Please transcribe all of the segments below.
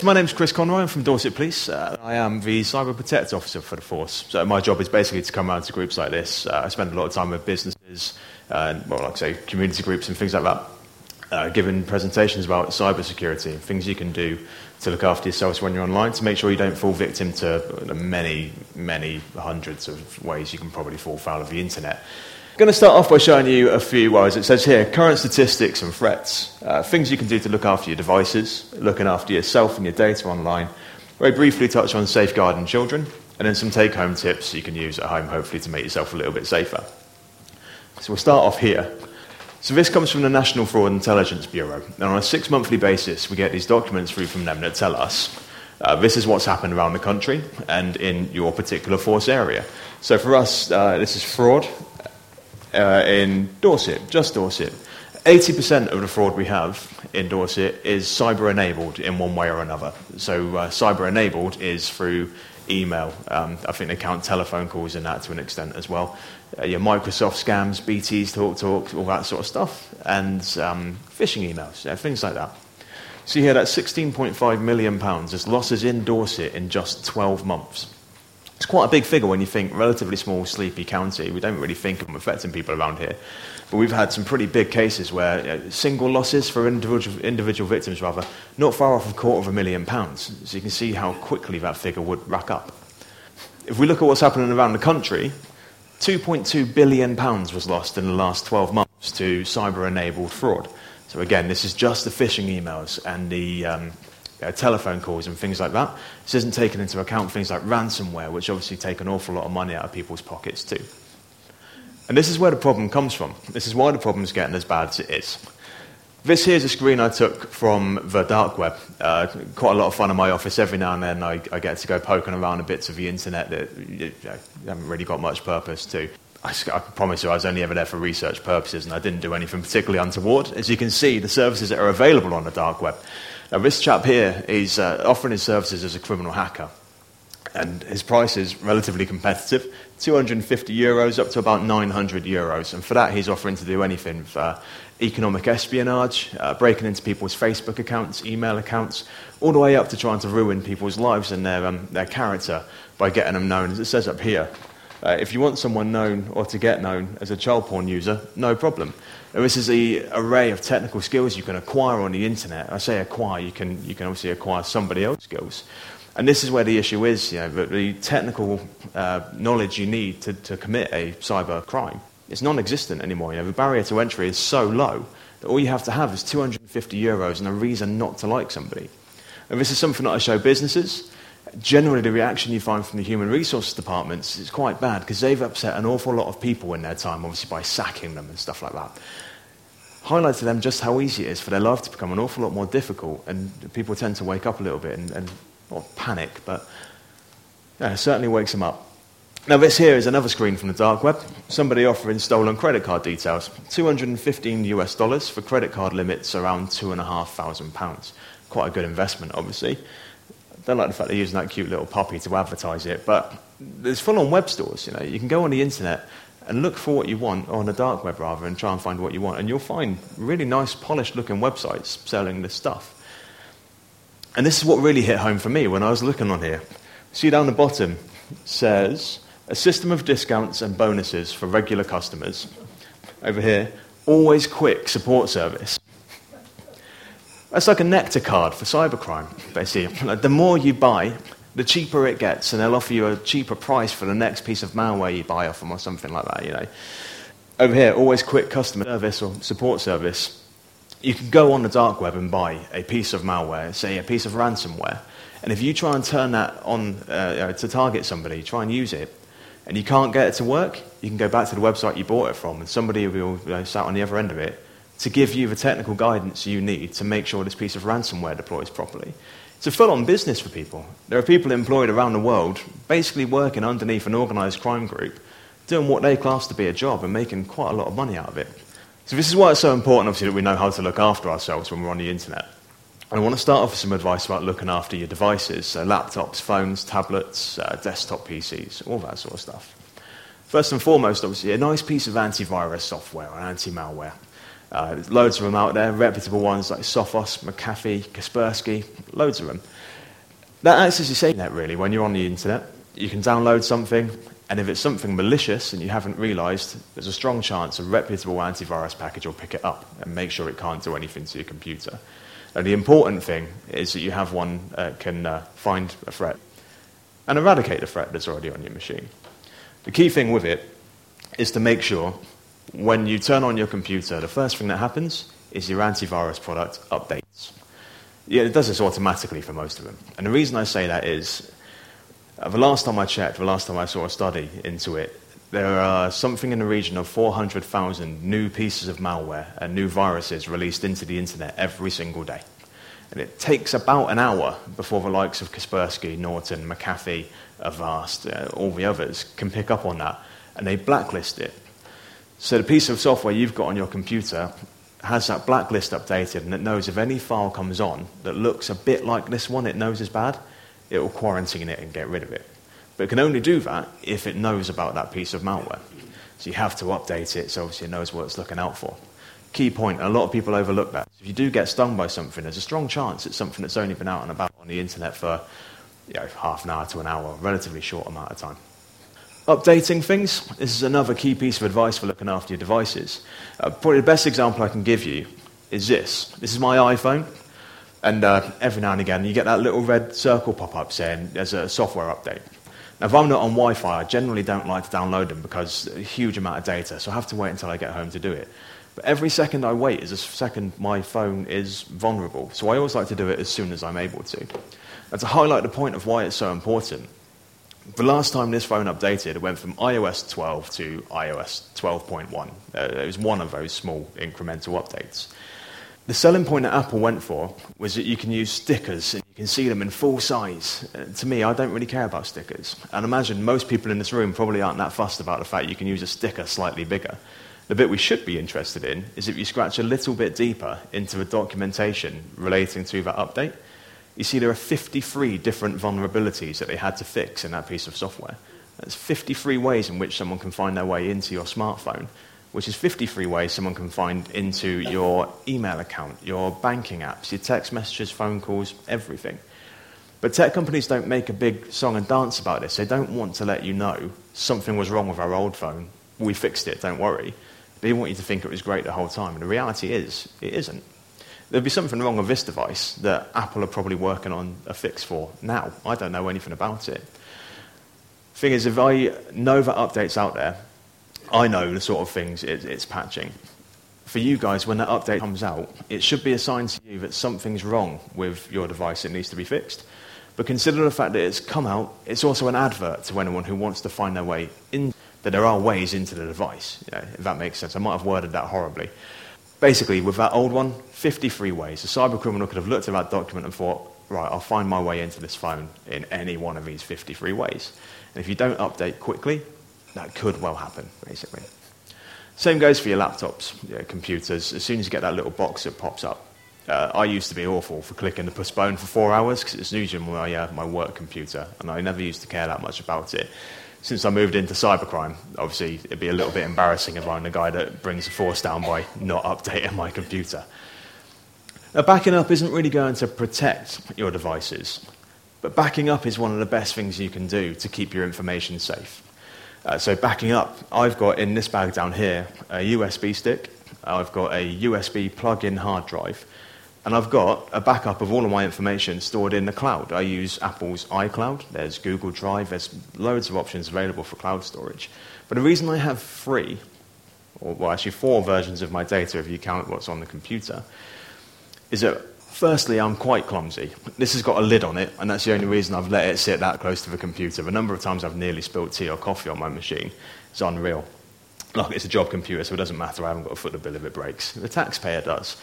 My name's Chris Conroy. I'm from Dorset Police. I am the Cyber Protect Officer for the force. So my job is basically to come around to groups like this. I spend a lot of time with businesses, community groups and things like that, giving presentations about cyber security and things you can do to look after yourselves when you're online, to make sure you don't fall victim to the many hundreds of ways you can probably fall foul of the internet. I'm going to start off by showing you a few, as it says here, current statistics and threats, things you can do to look after your devices, looking after yourself and your data online. Very briefly touch on safeguarding children, and then some take-home tips you can use at home, hopefully, to make yourself a little bit safer. So we'll start off here. So this comes from the National Fraud and Intelligence Bureau, and on a 6-monthly basis, we get these documents through from them that tell us this is what's happened around the country and in your particular force area. So for us, this is fraud. In Dorset, just Dorset, 80% of the fraud we have in Dorset is cyber-enabled in one way or another. So cyber-enabled is through email. I think they count telephone calls in that to an extent as well. Your Microsoft scams, BT's, TalkTalk, all that sort of stuff, and phishing emails, things like that. See here, that's £16.5 million as losses in Dorset in just 12 months. It's quite a big figure when you think relatively small, sleepy county. We don't really think of them affecting people around here. But we've had some pretty big cases where single losses for individual victims, not far off £250,000. So you can see how quickly that figure would rack up. If we look at what's happening around the country, £2.2 billion was lost in the last 12 months to cyber-enabled fraud. So again, this is just the phishing emails and the telephone calls and things like that. This isn't taking into account things like ransomware, which obviously take an awful lot of money out of people's pockets too. And this is where the problem comes from. This is why the problem's getting as bad as it is. This here's a screen I took from the dark web. Quite a lot of fun in my office. Every now and then I get to go poking around in bits of the internet that you haven't really got much purpose to. I promise you I was only ever there for research purposes, and I didn't do anything particularly untoward. As you can see, the services that are available on the dark web. Now, this chap here is offering his services as a criminal hacker, and his price is relatively competitive, €250 up to about €900, and for that he's offering to do anything for economic espionage, breaking into people's Facebook accounts, email accounts, all the way up to trying to ruin people's lives and their character by getting them known, as it says up here. If you want someone known or to get known as a child porn user, no problem. And this is the array of technical skills you can acquire on the internet. I say acquire, you can obviously acquire somebody else's skills. And this is where the issue is, the technical knowledge you need to commit a cyber crime. It's non-existent anymore. The barrier to entry is so low that all you have to have is €250 and a reason not to like somebody. And this is something that I show businesses. Generally, the reaction you find from the human resources departments is quite bad because they've upset an awful lot of people in their time, obviously by sacking them and stuff like that. Highlight to them just how easy it is for their life to become an awful lot more difficult, and people tend to wake up a little bit and not panic, but it certainly wakes them up. Now, this here is another screen from the dark web. Somebody offering stolen credit card details. $215 for credit card limits around £2,500. Quite a good investment, obviously. I don't like the fact they're using that cute little puppy to advertise it, but there's full-on web stores. You can go on the internet and look for what you want, or on the dark web rather, and try and find what you want, and you'll find really nice, polished-looking websites selling this stuff. And this is what really hit home for me when I was looking on here. See down the bottom, it says, a system of discounts and bonuses for regular customers. Over here, always quick support service. That's like a nectar card for cybercrime, basically. The more you buy, the cheaper it gets, and they'll offer you a cheaper price for the next piece of malware you buy off them or something like that, Over here, always quick customer service or support service. You can go on the dark web and buy a piece of malware, say a piece of ransomware, and if you try and turn that on to target somebody, try and use it, and you can't get it to work, you can go back to the website you bought it from, and somebody will sat on the other end of it to give you the technical guidance you need to make sure this piece of ransomware deploys properly. It's a full-on business for people. There are people employed around the world basically working underneath an organised crime group, doing what they class to be a job and making quite a lot of money out of it. So this is why it's so important, obviously, that we know how to look after ourselves when we're on the internet. And I want to start off with some advice about looking after your devices, so laptops, phones, tablets, desktop PCs, all that sort of stuff. First and foremost, obviously, a nice piece of antivirus software or anti-malware. There's loads of them out there, reputable ones like Sophos, McAfee, Kaspersky, loads of them. That acts as your safety net, really, when you're on the internet. You can download something, and if it's something malicious and you haven't realised, there's a strong chance a reputable antivirus package will pick it up and make sure it can't do anything to your computer. And the important thing is that you have one that can find a threat and eradicate the threat that's already on your machine. The key thing with it is to make sure when you turn on your computer, the first thing that happens is your antivirus product updates. Yeah, it does this automatically for most of them. And the reason I say that is, the last time I checked, the last time I saw a study into it, there are something in the region of 400,000 new pieces of malware and new viruses released into the internet every single day. And it takes about an hour before the likes of Kaspersky, Norton, McAfee, Avast, all the others can pick up on that, and they blacklist it. So the piece of software you've got on your computer has that blacklist updated, and it knows if any file comes on that looks a bit like this one it knows is bad, it will quarantine it and get rid of it. But it can only do that if it knows about that piece of malware. So you have to update it so obviously it knows what it's looking out for. Key point, a lot of people overlook that. If you do get stung by something, there's a strong chance it's something that's only been out and about on the internet for half an hour to an hour, a relatively short amount of time. Updating things, this is another key piece of advice for looking after your devices. Probably the best example I can give you is this. This is my iPhone, and every now and again you get that little red circle pop up saying there's a software update. Now, if I'm not on Wi-Fi, I generally don't like to download them because a huge amount of data, so I have to wait until I get home to do it. But every second I wait is a second my phone is vulnerable, so I always like to do it as soon as I'm able to. And to highlight the point of why it's so important, the last time this phone updated, it went from iOS 12 to iOS 12.1. It was one of those small incremental updates. The selling point that Apple went for was that you can use stickers and you can see them in full size. To me, I don't really care about stickers. And imagine most people in this room probably aren't that fussed about the fact you can use a sticker slightly bigger. The bit we should be interested in is if you scratch a little bit deeper into the documentation relating to that update, you see there are 53 different vulnerabilities that they had to fix in that piece of software. That's 53 ways in which someone can find their way into your smartphone, which is 53 ways someone can find into your email account, your banking apps, your text messages, phone calls, everything. But tech companies don't make a big song and dance about this. They don't want to let you know something was wrong with our old phone. We fixed it, don't worry. They want you to think it was great the whole time. And the reality is, it isn't. There'd be something wrong with this device that Apple are probably working on a fix for now. I don't know anything about it. Thing is, if I know that update's out there, I know the sort of things it's patching. For you guys, when that update comes out, it should be a sign to you that something's wrong with your device that needs to be fixed. But consider the fact that it's come out, it's also an advert to anyone who wants to find their way in, that there are ways into the device, if that makes sense. I might have worded that horribly. Basically, with that old one, 53 ways. A cybercriminal could have looked at that document and thought, right, I'll find my way into this phone in any one of these 53 ways. And if you don't update quickly, that could well happen, basically. Same goes for your laptops, your computers. As soon as you get that little box that pops up. I used to be awful for clicking the postpone for 4 hours because it's usually my work computer, and I never used to care that much about it. Since I moved into cybercrime, obviously it'd be a little bit embarrassing if I'm the guy that brings the force down by not updating my computer. Now, backing up isn't really going to protect your devices, but backing up is one of the best things you can do to keep your information safe. So backing up, I've got in this bag down here a USB stick, I've got a USB plug-in hard drive, and I've got a backup of all of my information stored in the cloud. I use Apple's iCloud, there's Google Drive, there's loads of options available for cloud storage. But the reason I have 4 versions of my data, if you count what's on the computer, is that firstly, I'm quite clumsy. This has got a lid on it, and that's the only reason I've let it sit that close to the computer. The number of times I've nearly spilled tea or coffee on my machine is unreal. Look, it's a job computer, so it doesn't matter. I haven't got to foot the bill if it breaks. The taxpayer does.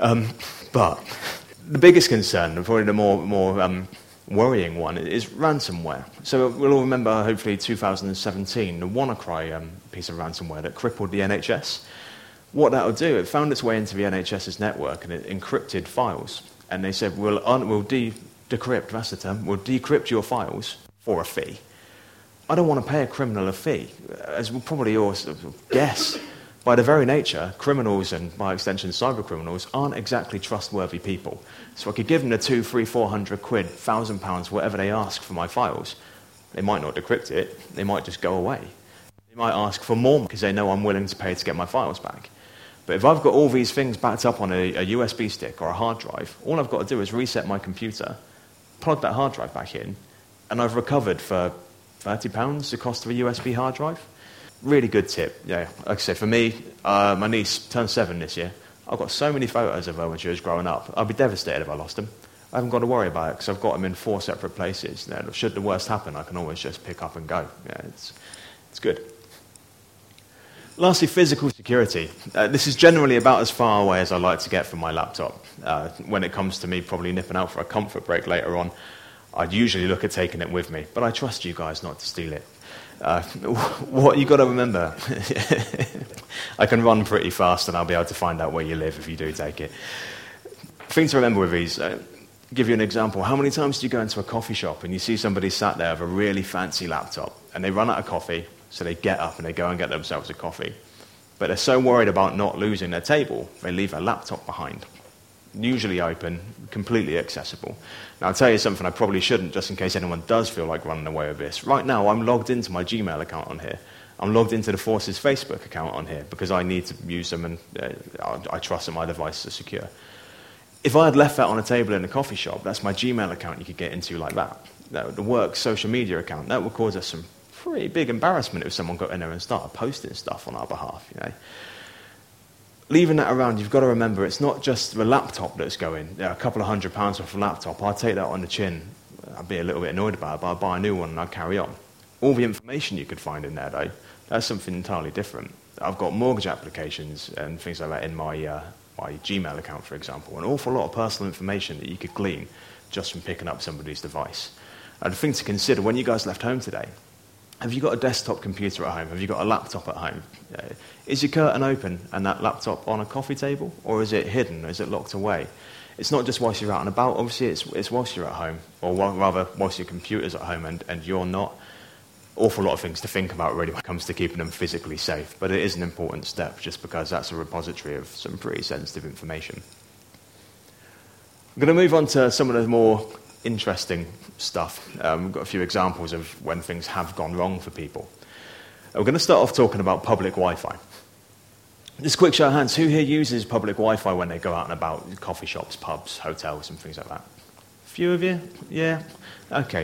But the biggest concern, and probably the more worrying one, is ransomware. So we'll all remember, hopefully, 2017, the WannaCry piece of ransomware that crippled the NHS. What that would do, it found its way into the NHS's network and it encrypted files. And they said, we'll decrypt, that's the term, we'll decrypt your files for a fee. I don't want to pay a criminal a fee. As we'll probably all sort of guess By their very nature, criminals and, by extension, cyber criminals aren't exactly trustworthy people. So I could give them the 200, 300, 400 quid, £1,000, whatever they ask for my files. They might not decrypt it. They might just go away. They might ask for more because they know I'm willing to pay to get my files back. But if I've got all these things backed up on a USB stick or a hard drive, all I've got to do is reset my computer, plug that hard drive back in, and I've recovered for £30 the cost of a USB hard drive. Really good tip. Yeah, like I say, for me, my niece turned 7 this year. I've got so many photos of her when she was growing up. I'd be devastated if I lost them. I haven't got to worry about it because I've got them in 4 separate places. You know, should the worst happen, I can always just pick up and go. Yeah, it's good. Lastly, physical security. This is generally about as far away as I like to get from my laptop. When it comes to me probably nipping out for a comfort break later on, I'd usually look at taking it with me, but I trust you guys not to steal it. What you got to remember, I can run pretty fast and I'll be able to find out where you live if you do take it. Thing to remember with these, give you an example. How many times do you go into a coffee shop and you see somebody sat there with a really fancy laptop and they run out of coffee, so they get up and they go and get themselves a coffee. But they're so worried about not losing their table, they leave a laptop behind. Usually open, completely accessible. Now, I'll tell you something I probably shouldn't, just in case anyone does feel like running away with this. Right now, I'm logged into my Gmail account on here. I'm logged into the Forces Facebook account on here because I need to use them and I trust that my devices are secure. If I had left that on a table in a coffee shop, that's my Gmail account you could get into like that. The work social media account, that would cause us some pretty big embarrassment if someone got in there and started posting stuff on our behalf, you know. Leaving that around, you've got to remember it's not just the laptop that's going. A couple of £100 off a laptop, I'd take that on the chin. I'd be a little bit annoyed about it, but I'd buy a new one and I'd carry on. All the information you could find in there, though, that's something entirely different. I've got mortgage applications and things like that in my Gmail account, for example. An awful lot of personal information that you could glean just from picking up somebody's device. And the thing to consider, when you guys left home today, have you got a desktop computer at home? Have you got a laptop at home? Is your curtain open and that laptop on a coffee table? Or is it hidden? Or is it locked away? It's not just whilst you're out and about. Obviously, it's whilst you're at home. Or rather, whilst your computer's at home and you're not. Awful lot of things to think about, really, when it comes to keeping them physically safe. But it is an important step, just because that's a repository of some pretty sensitive information. I'm going to move on to some of the more interesting stuff. We've got a few examples of when things have gone wrong for people. We're going to start off talking about public Wi-Fi. Just a quick show of hands, who here uses public Wi-Fi when they go out and about, coffee shops, pubs, hotels and things like that? A few of you? Yeah? Okay.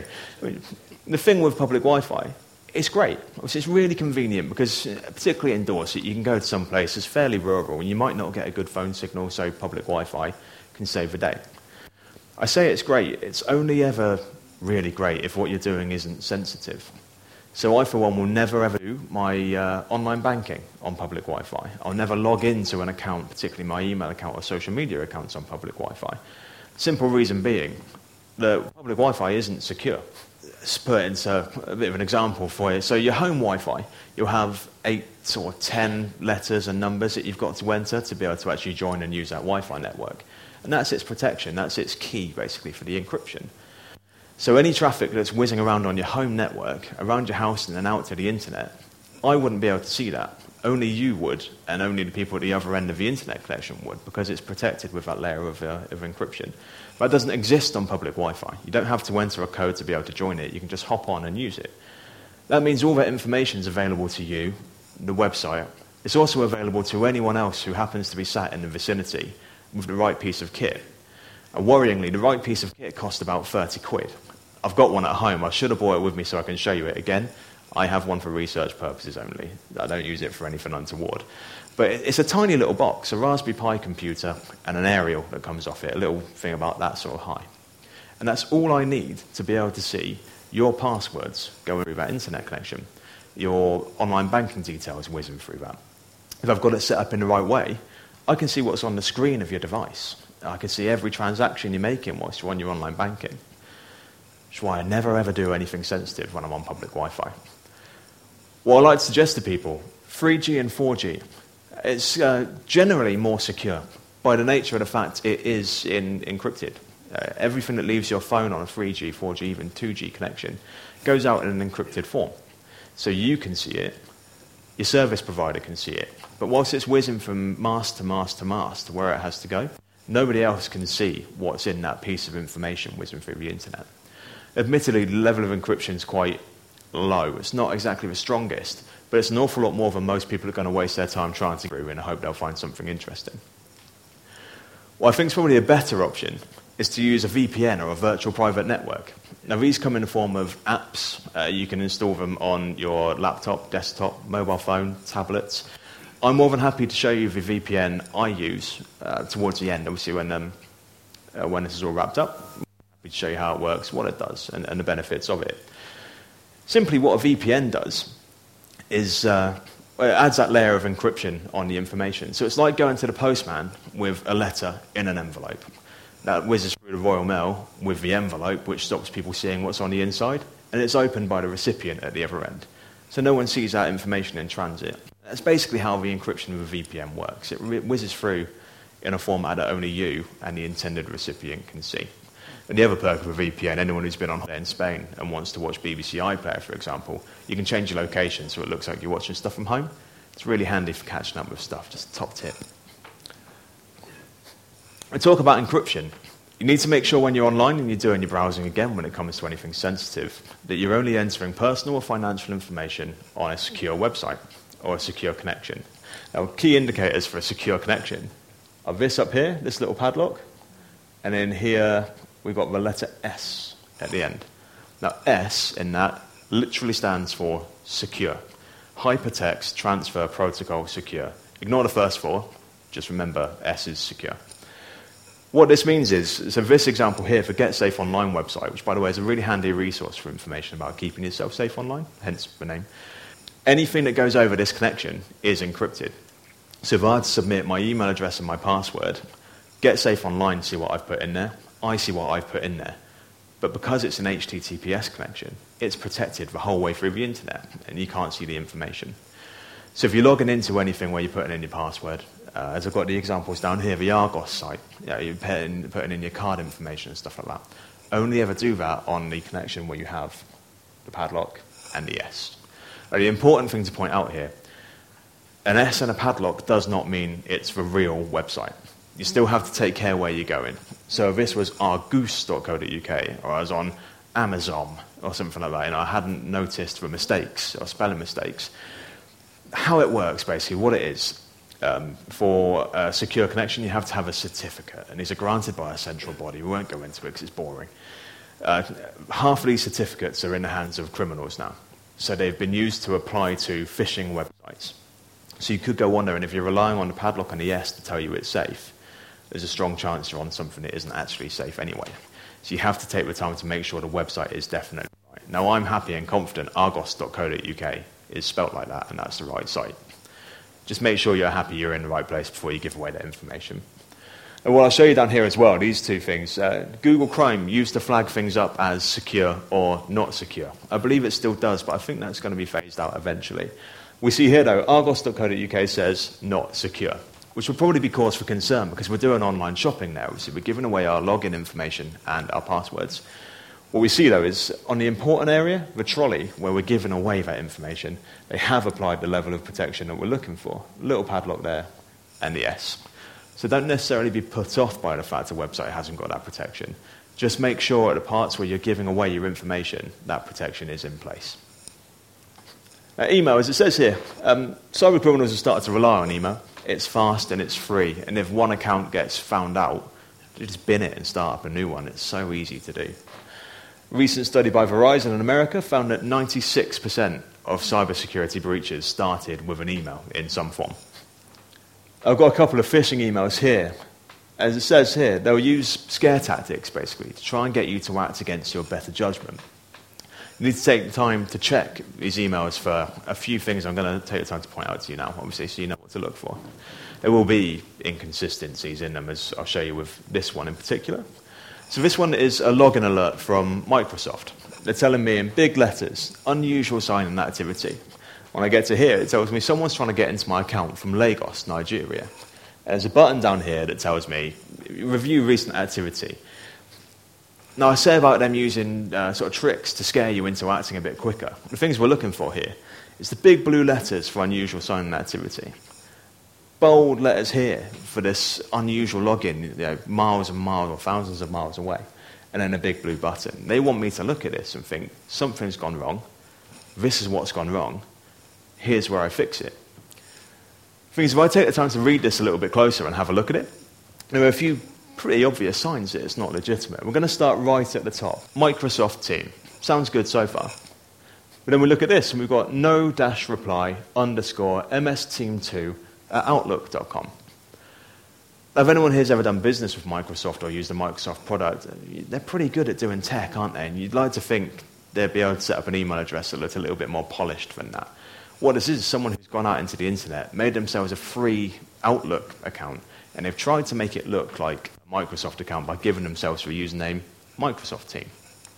The thing with public Wi-Fi, it's great. It's really convenient because, particularly in Dorset, you can go to some place that's fairly rural and you might not get a good phone signal, so public Wi-Fi can save the day. I say it's great. It's only ever really great if what you're doing isn't sensitive. So I, for one, will never ever do my online banking on public Wi-Fi. I'll never log into an account, particularly my email account or social media accounts on public Wi-Fi. Simple reason being that public Wi-Fi isn't secure. Let's put it into a bit of an example for you. So your home Wi-Fi, you'll have 8 or 10 letters and numbers that you've got to enter to be able to actually join and use that Wi-Fi network. And that's its protection, that's its key, basically, for the encryption. So any traffic that's whizzing around on your home network, around your house and then out to the internet, I wouldn't be able to see that. Only you would, and only the people at the other end of the internet connection would, because it's protected with that layer of encryption. But it doesn't exist on public Wi-Fi. You don't have to enter a code to be able to join it. You can just hop on and use it. That means all that information is available to you, the website. It's also available to anyone else who happens to be sat in the vicinity with the right piece of kit. And worryingly, the right piece of kit cost about 30 quid. I've got one at home. I should have brought it with me so I can show you it again. I have one for research purposes only. I don't use it for anything untoward. But it's a tiny little box, a Raspberry Pi computer and an aerial that comes off it, a little thing about that sort of high. And that's all I need to be able to see your passwords going through that internet connection, your online banking details whizzing through that. If I've got it set up in the right way, I can see what's on the screen of your device. I can see every transaction you're making whilst you're on your online banking. Which is why I never ever do anything sensitive when I'm on public Wi-Fi. What I like to suggest to people, 3G and 4G, it's generally more secure by the nature of the fact it is encrypted. Everything that leaves your phone on a 3G, 4G, even 2G connection goes out in an encrypted form. So you can see it, your service provider can see it. But whilst it's whizzing from mast to mast to mast to where it has to go, nobody else can see what's in that piece of information whizzing through the internet. Admittedly, the level of encryption is quite low. It's not exactly the strongest, but it's an awful lot more than most people are going to waste their time trying to do in the hope they'll find something interesting. What I think is probably a better option is to use a VPN or a virtual private network. Now, these come in the form of apps. You can install them on your laptop, desktop, mobile phone, tablets. I'm more than happy to show you the VPN I use towards the end, obviously, when this is all wrapped up. I'm happy to show you how it works, what it does, and the benefits of it. Simply what a VPN does is it adds that layer of encryption on the information. So it's like going to the postman with a letter in an envelope. That whizzes through the Royal Mail with the envelope, which stops people seeing what's on the inside, and it's opened by the recipient at the other end. So no one sees that information in transit. That's basically how the encryption of a VPN works. It whizzes through in a format that only you and the intended recipient can see. And the other perk of a VPN, anyone who's been on holiday in Spain and wants to watch BBC iPlayer, for example, you can change your location so it looks like you're watching stuff from home. It's really handy for catching up with stuff, just a top tip. I talk about encryption. You need to make sure when you're online and you're doing your browsing again when it comes to anything sensitive, that you're only entering personal or financial information on a secure website or a secure connection. Now, key indicators for a secure connection are this up here, this little padlock, and then here we've got the letter S at the end. Now, S in that literally stands for secure. Hypertext Transfer Protocol Secure. Ignore the first four, just remember S is secure. What this means is, so this example here for Get Safe Online website, which by the way is a really handy resource for information about keeping yourself safe online, hence the name, anything that goes over this connection is encrypted. So if I had to submit my email address and my password, Get Safe Online see what I've put in there, I see what I've put in there. But because it's an HTTPS connection, it's protected the whole way through the internet, and you can't see the information. So if you're logging into anything where you're putting in your password, as I've got the examples down here, the Argos site, you're putting in your card information and stuff like that. Only ever do that on the connection where you have the padlock and the S. Now, the important thing to point out here, an S and a padlock does not mean it's the real website. You still have to take care where you're going. So if this was argoose.co.uk, or I was on Amazon or something like that, I hadn't noticed the mistakes or spelling mistakes. How it works, basically, what it is, for a secure connection, you have to have a certificate, and these are granted by a central body. We won't go into it because it's boring. Half of these certificates are in the hands of criminals now, so they've been used to apply to phishing websites. So you could go on there, and if you're relying on the padlock and the S to tell you it's safe, there's a strong chance you're on something that isn't actually safe anyway. So you have to take the time to make sure the website is definitely right. Now, I'm happy and confident argos.co.uk is spelt like that, and that's the right site. Just make sure you're happy you're in the right place before you give away that information. And what I'll show you down here as well, these two things. Google Chrome used to flag things up as secure or not secure. I believe it still does, but I think that's going to be phased out eventually. We see here, though, argos.co.uk says not secure, which will probably be cause for concern because we're doing online shopping now. So we're giving away our login information and our passwords. What we see, though, is on the important area, the trolley, where we're giving away that information, they have applied the level of protection that we're looking for. Little padlock there, and the S. So don't necessarily be put off by the fact a website hasn't got that protection. Just make sure at the parts where you're giving away your information, that protection is in place. Now, email, as it says here, cyber criminals have started to rely on email. It's fast and it's free, and if one account gets found out, you just bin it and start up a new one. It's so easy to do. A recent study by Verizon in America found that 96% of cybersecurity breaches started with an email in some form. I've got a couple of phishing emails here. As it says here, they'll use scare tactics, basically, to try and get you to act against your better judgment. You need to take the time to check these emails for a few things I'm going to take the time to point out to you now, obviously, so you know what to look for. There will be inconsistencies in them, as I'll show you with this one in particular. So this one is a login alert from Microsoft. They're telling me in big letters, unusual sign and activity. When I get to here, it tells me someone's trying to get into my account from Lagos, Nigeria. There's a button down here that tells me, review recent activity. Now, I say about them using sort of tricks to scare you into acting a bit quicker. The things we're looking for here is the big blue letters for unusual sign-in activity. Bold letters here for this unusual login, miles and miles or thousands of miles away. And then a big blue button. They want me to look at this and think, something's gone wrong. This is what's gone wrong. Here's where I fix it. Things, if I take the time to read this a little bit closer and have a look at it, there are a few pretty obvious signs that it's not legitimate. We're going to start right at the top. Microsoft Team. Sounds good so far. But then we look at this and we've got no-reply _MS-Team2 at outlook.com. Now, if anyone here's ever done business with Microsoft or used a Microsoft product, they're pretty good at doing tech, aren't they? And you'd like to think they'd be able to set up an email address that looked a little bit more polished than that. What this is someone who's gone out into the internet, made themselves a free Outlook account, and they've tried to make it look like a Microsoft account by giving themselves a username Microsoft Team.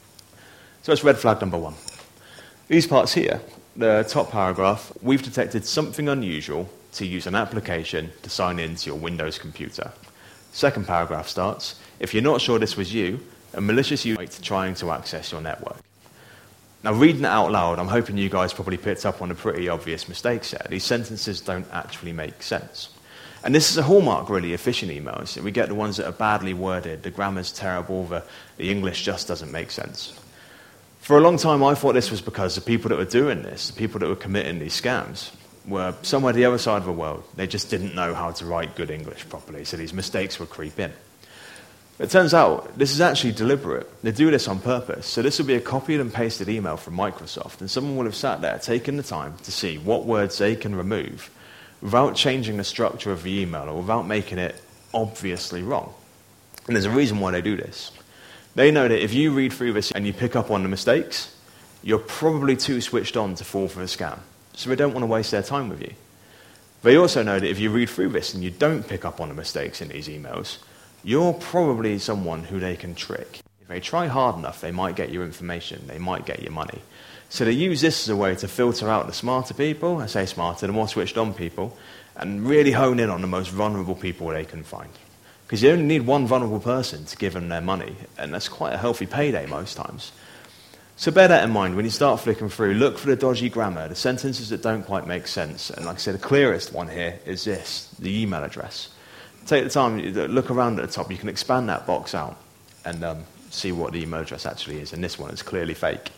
So that's red flag number 1. These parts here, the top paragraph, we've detected something unusual to use an application to sign into your Windows computer. Second paragraph starts, if you're not sure this was you, a malicious user trying to access your network. Now, reading it out loud, I'm hoping you guys probably picked up on a pretty obvious mistake here. These sentences don't actually make sense. And this is a hallmark, really, of phishing emails. We get the ones that are badly worded, the grammar's terrible, the English just doesn't make sense. For a long time, I thought this was because the people that were doing this, the people that were committing these scams, were somewhere the other side of the world. They just didn't know how to write good English properly, so these mistakes would creep in. It turns out this is actually deliberate. They do this on purpose. So this will be a copied and pasted email from Microsoft, and someone will have sat there, taken the time to see what words they can remove without changing the structure of the email or without making it obviously wrong. And there's a reason why they do this. They know that if you read through this and you pick up on the mistakes, you're probably too switched on to fall for a scam. So they don't want to waste their time with you. They also know that if you read through this and you don't pick up on the mistakes in these emails, you're probably someone who they can trick. If they try hard enough, they might get your information, they might get your money. So they use this as a way to filter out the smarter people, I say smarter, the more switched on people, and really hone in on the most vulnerable people they can find. Because you only need one vulnerable person to give them their money, and that's quite a healthy payday most times. So bear that in mind when you start flicking through. Look for the dodgy grammar, the sentences that don't quite make sense. And like I said, the clearest one here is this, the email address. Take the time, look around at the top. You can expand that box out and see what the email address actually is. And this one is clearly fake.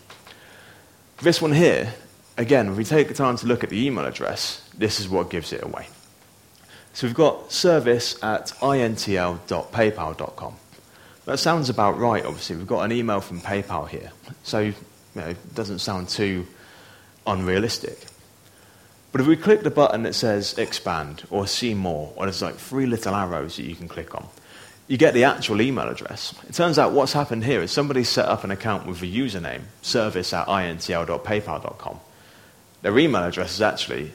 This one here, again, if we take the time to look at the email address, this is what gives it away. So we've got service@intl.paypal.com. That sounds about right, obviously. We've got an email from PayPal here. So it doesn't sound too unrealistic. But if we click the button that says expand or see more, or there's like 3 little arrows that you can click on, you get the actual email address. It turns out what's happened here is somebody set up an account with the username service@intl.paypal.com. Their email address is actually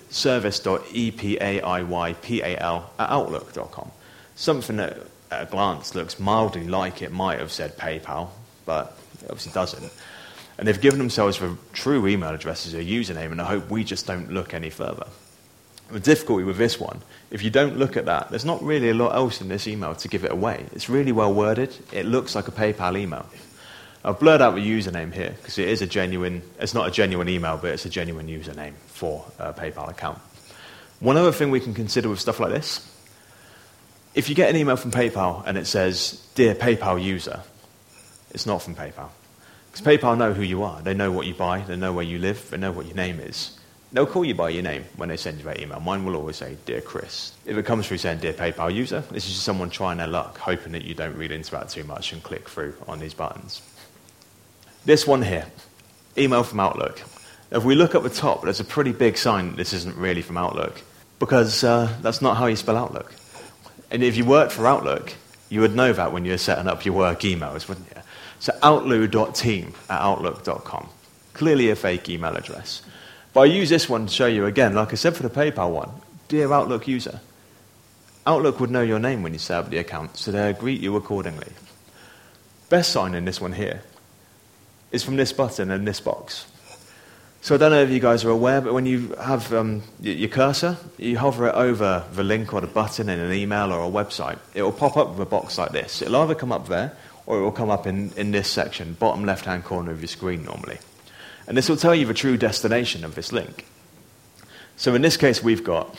service.epaiypal@outlook.com. Something that at a glance looks mildly like it might have said PayPal, but it obviously doesn't. And they've given themselves a true email address as a username, and I hope we just don't look any further. The difficulty with this one, if you don't look at that, there's not really a lot else in this email to give it away. It's really well worded. It looks like a PayPal email. I've blurred out the username here because it's not a genuine email, but it's a genuine username for a PayPal account. One other thing we can consider with stuff like this, if you get an email from PayPal and it says, "Dear PayPal user," it's not from PayPal. Because PayPal know who you are. They know what you buy. They know where you live. They know what your name is. They'll call you by your name when they send you that email. Mine will always say, "Dear Chris." If it comes through saying, "Dear PayPal user," this is just someone trying their luck, hoping that you don't read into that too much and click through on these buttons. This one here, email from Outlook. If we look at the top, there's a pretty big sign that this isn't really from Outlook, because that's not how you spell Outlook. And if you worked for Outlook, you would know that when you're setting up your work emails, wouldn't you? So outlook.team@outlook.com. Clearly a fake email address. But I use this one to show you again, like I said for the PayPal one, "Dear Outlook user." Outlook would know your name when you set up the account, so they'll greet you accordingly. Best sign in this one here is from this button and this box. So I don't know if you guys are aware, but when you have your cursor, you hover it over the link or the button in an email or a website, it will pop up with a box like this. It'll either come up there, or it will come up in this section, bottom left-hand corner of your screen normally. And this will tell you the true destination of this link. So in this case, we've got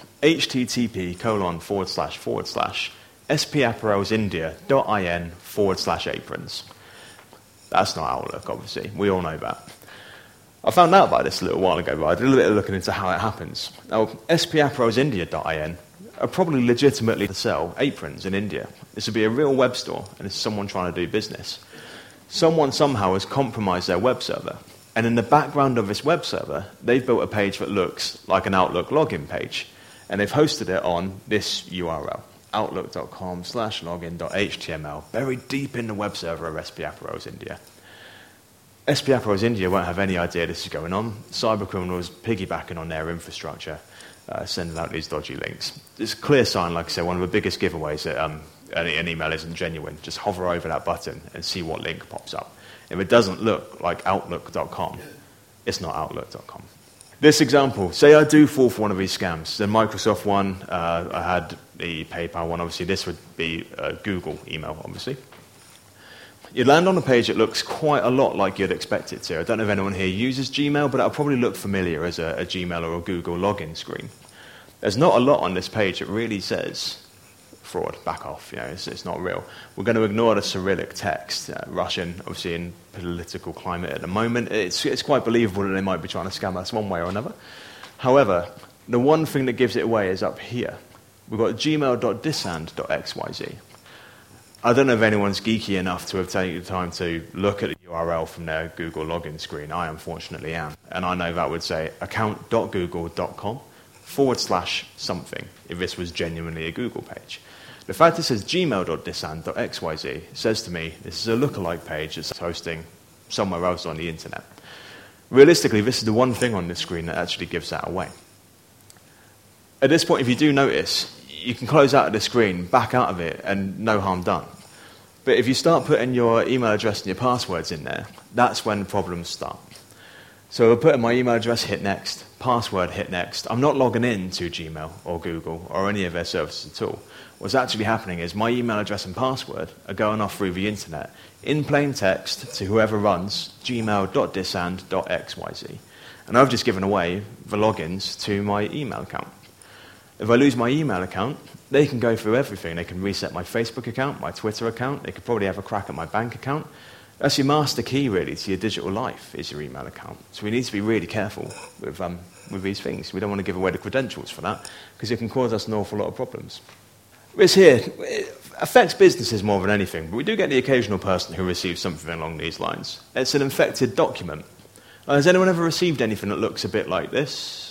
http://spaparelsindia.in/aprons. That's not Outlook, obviously. We all know that. I found out about this a little while ago, but I did a little bit of looking into how it happens. Now, spaparelsindia.in are probably legitimately to sell aprons in India. This would be a real web store, and it's someone trying to do business. Someone somehow has compromised their web server. And in the background of this web server, they've built a page that looks like an Outlook login page. And they've hosted it on this URL, outlook.com/login.html, buried deep in the web server of SP Aperels India. SP Aperels India won't have any idea this is going on. Cybercriminals piggybacking on their infrastructure, sending out these dodgy links. It's a clear sign, like I say, one of the biggest giveaways that an email isn't genuine. Just hover over that button and see what link pops up. If it doesn't look like Outlook.com, it's not Outlook.com. This example, say I do fall for one of these scams. The Microsoft one, I had the PayPal one, obviously this would be a Google email, obviously. You land on a page that looks quite a lot like you'd expect it to. I don't know if anyone here uses Gmail, but that'll probably look familiar as a Gmail or a Google login screen. There's not a lot on this page that really says fraud, back off, it's not real. We're going to ignore the Cyrillic text. Russian, obviously in political climate at the moment, it's quite believable that they might be trying to scam us one way or another. However, the one thing that gives it away is up here. We've got gmail.disand.xyz. I don't know if anyone's geeky enough to have taken the time to look at the URL from their Google login screen. I unfortunately am. And I know that would say account.google.com/something if this was genuinely a Google page. The fact it says gmail.disand.xyz says to me this is a lookalike page that's hosting somewhere else on the internet. Realistically, this is the one thing on this screen that actually gives that away. At this point, if you do notice, you can close out of the screen, back out of it, and no harm done. But if you start putting your email address and your passwords in there, that's when problems start. So I'll put in my email address, hit next, password, hit next. I'm not logging in to Gmail or Google or any of their services at all. What's actually happening is my email address and password are going off through the internet in plain text to whoever runs gmail.disand.xyz. And I've just given away the logins to my email account. If I lose my email account, they can go through everything. They can reset my Facebook account, my Twitter account. They could probably have a crack at my bank account. That's your master key, really, to your digital life, is your email account. So we need to be really careful with these things. We don't want to give away the credentials for that, because it can cause us an awful lot of problems. This here, it affects businesses more than anything, but we do get the occasional person who receives something along these lines. It's an infected document. Has anyone ever received anything that looks a bit like this?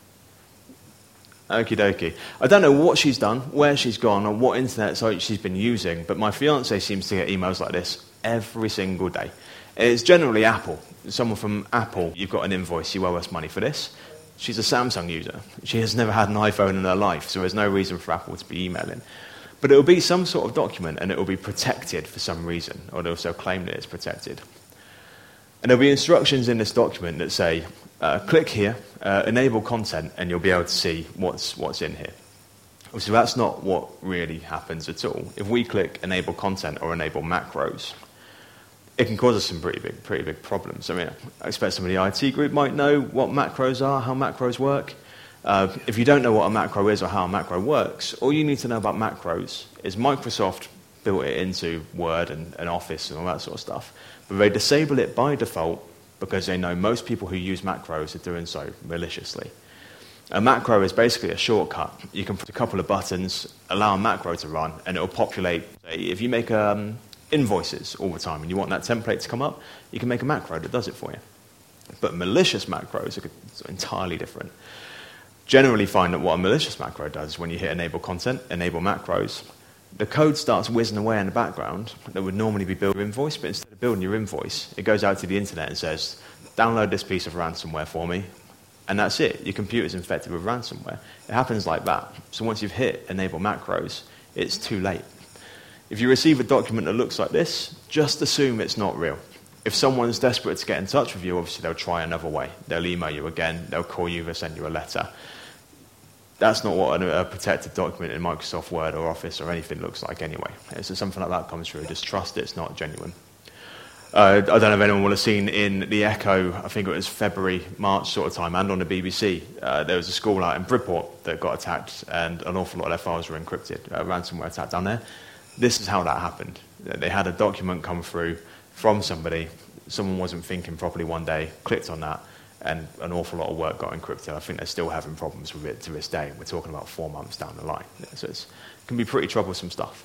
Okie dokie. I don't know what she's done, where she's gone, or what internet site she's been using, but my fiancé seems to get emails like this every single day. It's generally Apple. Someone from Apple, you've got an invoice, you owe us money for this. She's a Samsung user. She has never had an iPhone in her life, so there's no reason for Apple to be emailing. But it will be some sort of document, and it will be protected for some reason, or they'll also claim that it's protected. And there'll be instructions in this document that say, click here, enable content, and you'll be able to see what's in here. So that's not what really happens at all. If we click enable content or enable macros, it can cause us some pretty big problems. I mean, I expect some of the IT group might know what macros are, how macros work. If you don't know what a macro is or how a macro works, all you need to know about macros is Microsoft built it into Word and Office and all that sort of stuff. But they disable it by default because they know most people who use macros are doing so maliciously. A macro is basically a shortcut. You can put a couple of buttons, allow a macro to run, and it will populate. If you make invoices all the time and you want that template to come up, you can make a macro that does it for you. But malicious macros are entirely different. Generally find that what a malicious macro does when you hit enable content, enable macros, the code starts whizzing away in the background that would normally be building your invoice, but instead of building your invoice, it goes out to the internet and says, download this piece of ransomware for me, and that's it. Your computer's infected with ransomware. It happens like that. So once you've hit enable macros, it's too late. If you receive a document that looks like this, just assume it's not real. If someone's desperate to get in touch with you, obviously they'll try another way. They'll email you again, they'll call you, they'll send you a letter. That's not what a protected document in Microsoft Word or Office or anything looks like anyway. So something like that comes through, just trust it's not genuine. I don't know if anyone will have seen in the Echo, I think it was February, March sort of time, and on the BBC, there was a school out in Bridport that got attacked, and an awful lot of their files were encrypted. A ransomware attack down there. This is how that happened. They had a document come through from somebody. Someone wasn't thinking properly one day, clicked on that, and an awful lot of work got encrypted. I think they're still having problems with it to this day. We're talking about 4 months down the line. So it can be pretty troublesome stuff.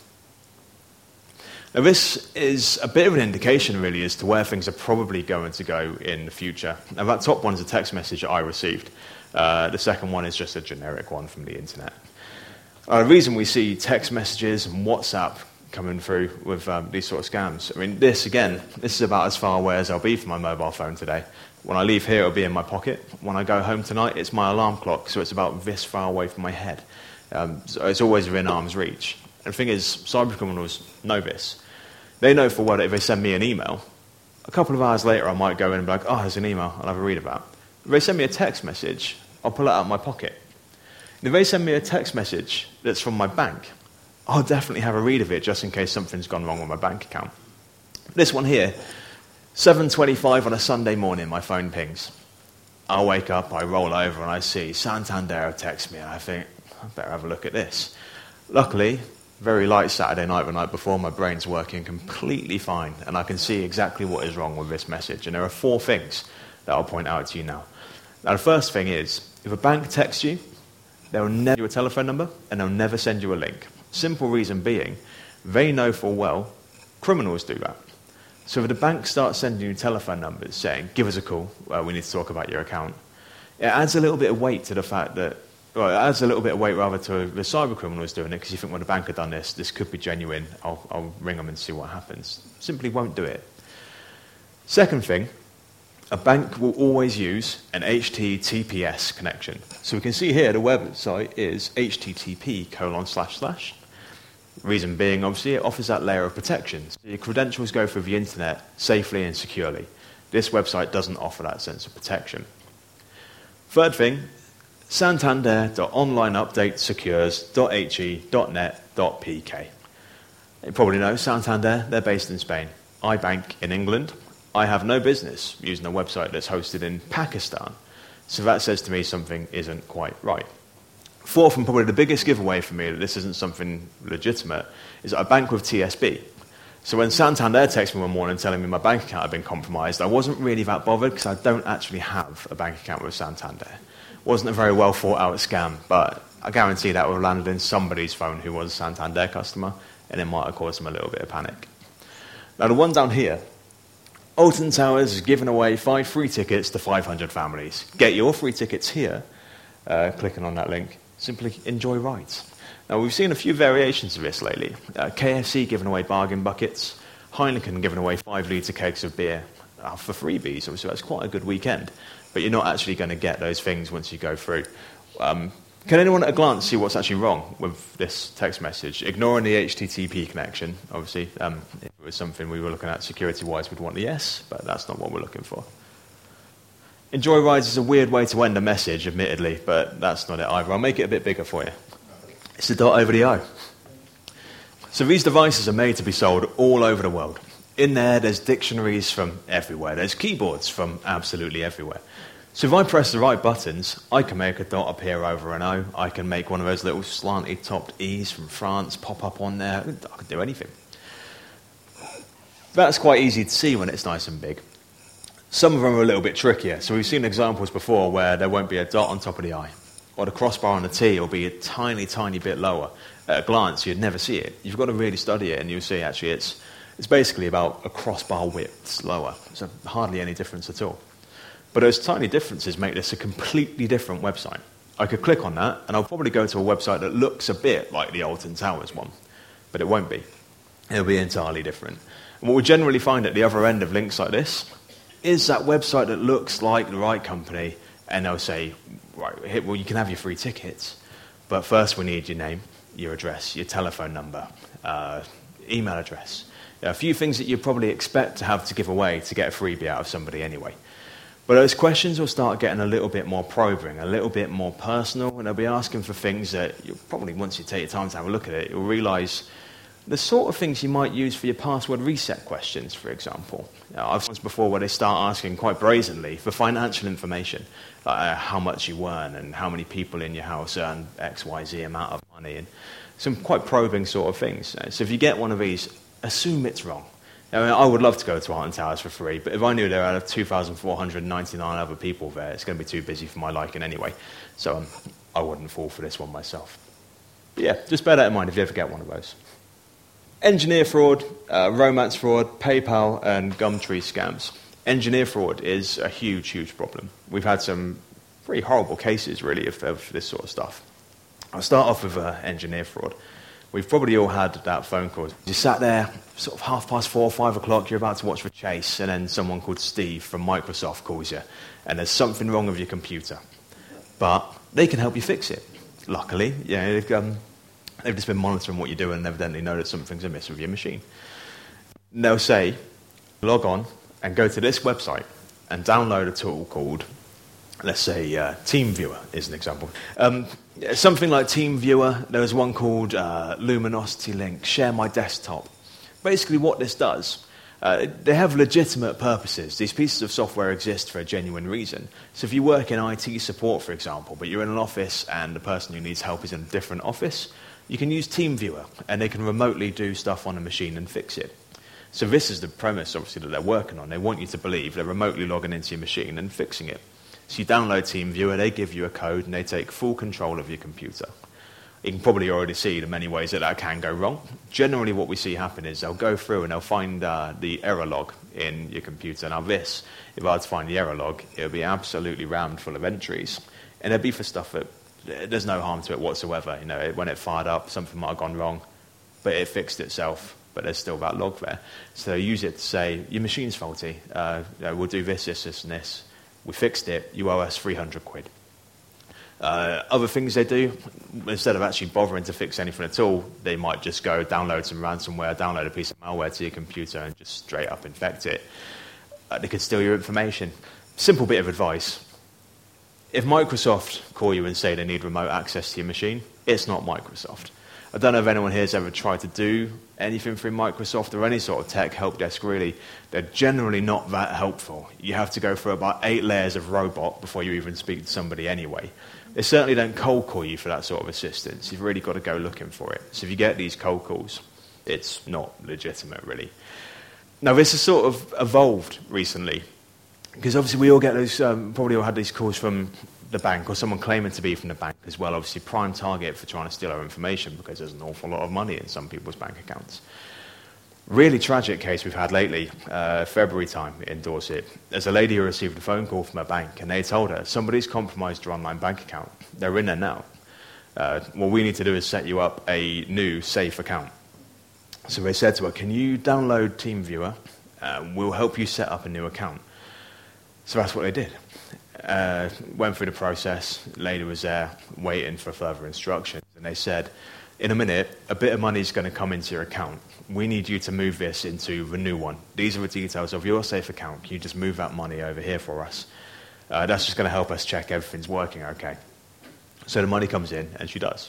Now, this is a bit of an indication, really, as to where things are probably going to go in the future. Now, that top one is a text message that I received. The second one is just a generic one from the internet. The reason we see text messages and WhatsApp coming through with these sort of scams, I mean, this is about as far away as I'll be from my mobile phone today. When I leave here, it'll be in my pocket. When I go home tonight, it's my alarm clock, so it's about this far away from my head. So it's always within arm's reach. And the thing is, cybercriminals know this. They know for what if they send me an email, a couple of hours later I might go in and be like, oh, there's an email, I'll have a read about it. If they send me a text message, I'll pull it out of my pocket. And if they send me a text message that's from my bank, I'll definitely have a read of it just in case something's gone wrong with my bank account. This one here, 7:25 on a Sunday morning, my phone pings. I wake up, I roll over and I see Santander have texted me and I think, I better have a look at this. Luckily, very light Saturday night the night before, my brain's working completely fine and I can see exactly what is wrong with this message. And there are 4 things that I'll point out to you now. Now, the first thing is, if a bank texts you, they'll never send you a telephone number and they'll never send you a link. Simple reason being, they know full well criminals do that. So if the bank starts sending you telephone numbers saying, give us a call, we need to talk about your account, it adds a little bit of weight to the fact that, well, it adds a little bit of weight rather to the cyber criminals doing it, because you think, well, the bank had done this could be genuine, I'll ring them and see what happens. Simply won't do it. Second thing, a bank will always use an HTTPS connection. So we can see here the website is http://. Reason being, obviously, it offers that layer of protection. So your credentials go through the internet safely and securely. This website doesn't offer that sense of protection. Third thing, santander.onlineupdatesecures.he.net.pk. You probably know Santander, they're based in Spain. I bank in England. I have no business using a website that's hosted in Pakistan. So that says to me something isn't quite right. Fourth, and probably the biggest giveaway for me that this isn't something legitimate, is that I bank with TSB. So when Santander texted me one morning telling me my bank account had been compromised, I wasn't really that bothered because I don't actually have a bank account with Santander. It wasn't a very well thought out scam, but I guarantee that would have landed in somebody's phone who was a Santander customer, and it might have caused them a little bit of panic. Now the one down here, Alton Towers is giving away 5 free tickets to 500 families. Get your free tickets here, clicking on that link. Simply enjoy rides. Now, we've seen a few variations of this lately. KFC giving away bargain buckets, Heineken giving away 5-litre kegs of beer for freebies. Obviously, that's quite a good weekend. But you're not actually going to get those things once you go through. Can anyone at a glance see what's actually wrong with this text message? Ignoring the HTTP connection, obviously. If it was something we were looking at security-wise, we'd want the yes, but that's not what we're looking for. Enjoy rides is a weird way to end a message, admittedly, but that's not it either. I'll make it a bit bigger for you. It's a dot over the I. So these devices are made to be sold all over the world. In there, there's dictionaries from everywhere. There's keyboards from absolutely everywhere. So if I press the right buttons, I can make a dot appear over an O. I can make one of those little slanty topped E's from France pop up on there. I can do anything. That's quite easy to see when it's nice and big. Some of them are a little bit trickier. So we've seen examples before where there won't be a dot on top of the I, or the crossbar on the T will be a tiny, tiny bit lower. At a glance, you'd never see it. You've got to really study it, and you'll see actually it's basically about a crossbar width lower. So hardly any difference at all. But those tiny differences make this a completely different website. I could click on that, and I'll probably go to a website that looks a bit like the Alton Towers one, but it won't be. It'll be entirely different. And what we generally find at the other end of links like this is that website that looks like the right company, and they'll say, right, well, you can have your free tickets, but first we need your name, your address, your telephone number, email address. A few things that you probably expect to have to give away to get a freebie out of somebody anyway. But those questions will start getting a little bit more probing, a little bit more personal, and they'll be asking for things that you'll probably, once you take your time to have a look at it, you'll realise the sort of things you might use for your password reset questions, for example. I've once before where they start asking quite brazenly for financial information, like how much you earn and how many people in your house earn X, Y, Z amount of money, and some quite probing sort of things. So if you get one of these, assume it's wrong. I mean, I would love to go to Alton Towers for free, but if I knew there were 2,499 other people there, it's going to be too busy for my liking anyway. So I wouldn't fall for this one myself. But yeah, just bear that in mind if you ever get one of those. Engineer fraud, romance fraud, PayPal, and Gumtree scams. Engineer fraud is a huge, huge problem. We've had some pretty horrible cases, really, of this sort of stuff. I'll start off with engineer fraud. We've probably all had that phone call. You sat there, sort of 4:30 or 5 o'clock, you're about to watch The Chase, and then someone called Steve from Microsoft calls you, and there's something wrong with your computer. But they can help you fix it, luckily. Yeah, they've just been monitoring what you're doing and evidently know that something's amiss with your machine. And they'll say, log on and go to this website and download a tool called, let's say, TeamViewer is an example. Something like TeamViewer, there was one called Luminosity Link, Share My Desktop. Basically what this does, they have legitimate purposes. These pieces of software exist for a genuine reason. So if you work in IT support, for example, but you're in an office and the person who needs help is in a different office, you can use TeamViewer and they can remotely do stuff on a machine and fix it. So this is the premise, obviously, that they're working on. They want you to believe they're remotely logging into your machine and fixing it. So you download TeamViewer, they give you a code, and they take full control of your computer. You can probably already see the many ways that can go wrong. Generally what we see happen is they'll go through and they'll find the error log in your computer. Now this, if I had to find the error log, it would be absolutely rammed full of entries. And it'd be for stuff that there's no harm to it whatsoever. You know, when it fired up, something might have gone wrong, but it fixed itself. But there's still that log there. So they use it to say, your machine's faulty. We'll do this, this, this, and this. We fixed it. You owe us 300 quid. Other things they do, instead of actually bothering to fix anything at all, they might just go download some ransomware, download a piece of malware to your computer and just straight up infect it. They could steal your information. Simple bit of advice. If Microsoft call you and say they need remote access to your machine, it's not Microsoft. I don't know if anyone here has ever tried to do anything through Microsoft or any sort of tech help desk, really. They're generally not that helpful. You have to go through about 8 layers of robot before you even speak to somebody anyway. They certainly don't cold call you for that sort of assistance. You've really got to go looking for it. So if you get these cold calls, it's not legitimate, really. Now, this has sort of evolved recently, because obviously we all get those, probably all had these calls from the bank or someone claiming to be from the bank as well. Obviously prime target for trying to steal our information because there's an awful lot of money in some people's bank accounts. Really tragic case we've had lately, February time in Dorset. There's a lady who received a phone call from a bank and they told her, somebody's compromised your online bank account. They're in there now. What we need to do is set you up a new safe account. So they said to her, can you download TeamViewer? We'll help you set up a new account. So that's what they did. Went through the process, the lady was there waiting for further instructions, and they said, in a minute, a bit of money is going to come into your account. We need you to move this into the new one. These are the details of your safe account. Can you just move that money over here for us? That's just going to help us check everything's working okay. So the money comes in, and she does.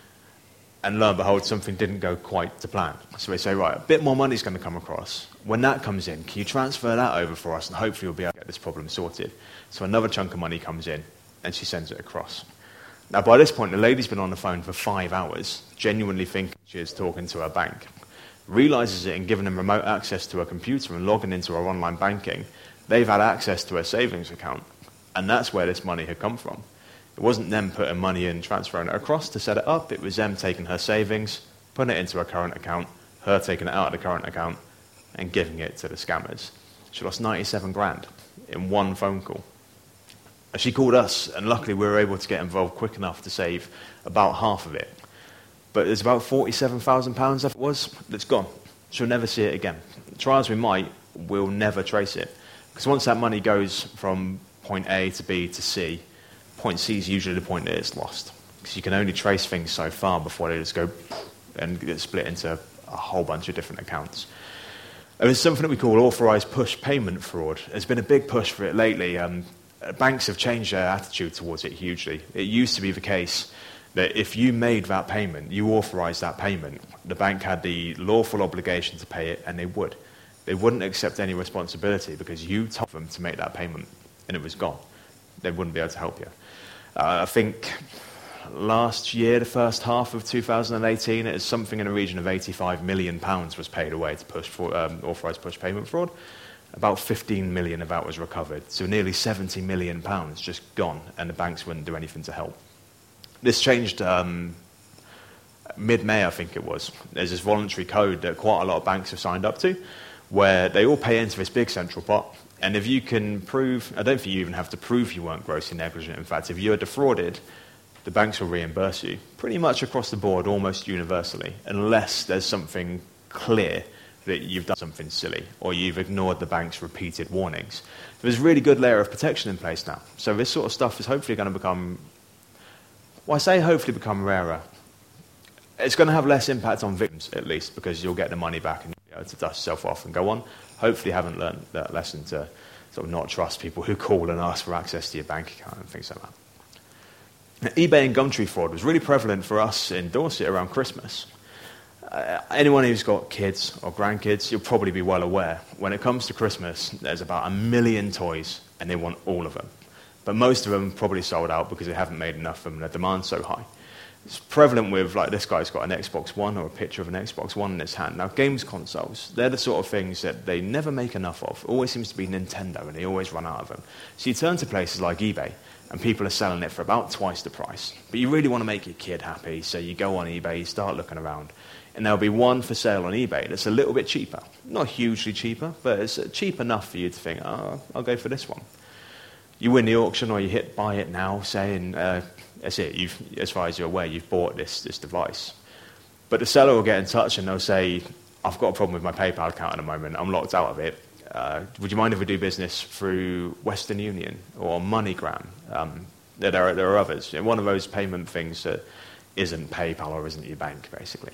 And lo and behold, something didn't go quite to plan. So they say, right, a bit more money is going to come across. When that comes in, can you transfer that over for us, and hopefully we'll be able to get this problem sorted. So another chunk of money comes in, and she sends it across. Now, by this point, the lady's been on the phone for 5 hours, genuinely thinking she is talking to her bank. Realizes it and giving them remote access to her computer and logging into her online banking, they've had access to her savings account. And that's where this money had come from. It wasn't them putting money in, transferring it across to set it up. It was them taking her savings, putting it into her current account, her taking it out of the current account, and giving it to the scammers. She lost 97 grand in one phone call. She called us, and luckily we were able to get involved quick enough to save about half of it. But there's about £47,000, if it was, that's gone. She'll never see it again. Try as we might, we'll never trace it. Because once that money goes from point A to B to C, point C is usually the point that it's lost. Because you can only trace things so far before they just go and get split into a whole bunch of different accounts. There's something that we call authorised push payment fraud. There's been a big push for it lately. Banks have changed their attitude towards it hugely. It used to be the case that if you made that payment, you authorised that payment, the bank had the lawful obligation to pay it, and they would. They wouldn't accept any responsibility because you told them to make that payment, and it was gone. They wouldn't be able to help you. I think last year, the first half of 2018, it is something in the region of £85 million was paid away to push for authorised push payment fraud. About 15 million of that was recovered. So nearly £70 million just gone, and the banks wouldn't do anything to help. This changed mid-May, I think it was. There's this voluntary code that quite a lot of banks have signed up to, where they all pay into this big central pot. And if you can prove, I don't think you even have to prove you weren't grossly negligent. In fact, if you're defrauded, the banks will reimburse you pretty much across the board, almost universally, unless there's something clear that you've done something silly or you've ignored the bank's repeated warnings. There's a really good layer of protection in place now. So this sort of stuff is hopefully going to become, well, I say hopefully become rarer. It's going to have less impact on victims, at least, because you'll get the money back and you'll be able to dust yourself off and go on. Hopefully you haven't learned that lesson to sort of not trust people who call and ask for access to your bank account and things like that. Now, eBay and Gumtree fraud was really prevalent for us in Dorset around Christmas. Anyone who's got kids or grandkids, you'll probably be well aware. When it comes to Christmas, there's about 1 million toys, and they want all of them. But most of them probably sold out because they haven't made enough of them and the demand's so high. It's prevalent with, like, this guy's got an Xbox One or a picture of an Xbox One in his hand. Now, games consoles, they're the sort of things that they never make enough of. It always seems to be Nintendo, and they always run out of them. So you turn to places like eBay, and people are selling it for about twice the price. But you really want to make your kid happy, so you go on eBay, you start looking around, and there'll be one for sale on eBay that's a little bit cheaper. Not hugely cheaper, but it's cheap enough for you to think, oh, I'll go for this one. You win the auction, or you hit buy it now, saying, that's it, as far as you're aware, you've bought this device. But the seller will get in touch and they'll say, I've got a problem with my PayPal account at the moment, I'm locked out of it. Would you mind if we do business through Western Union or MoneyGram? There are others. One of those payment things that isn't PayPal or isn't your bank, basically.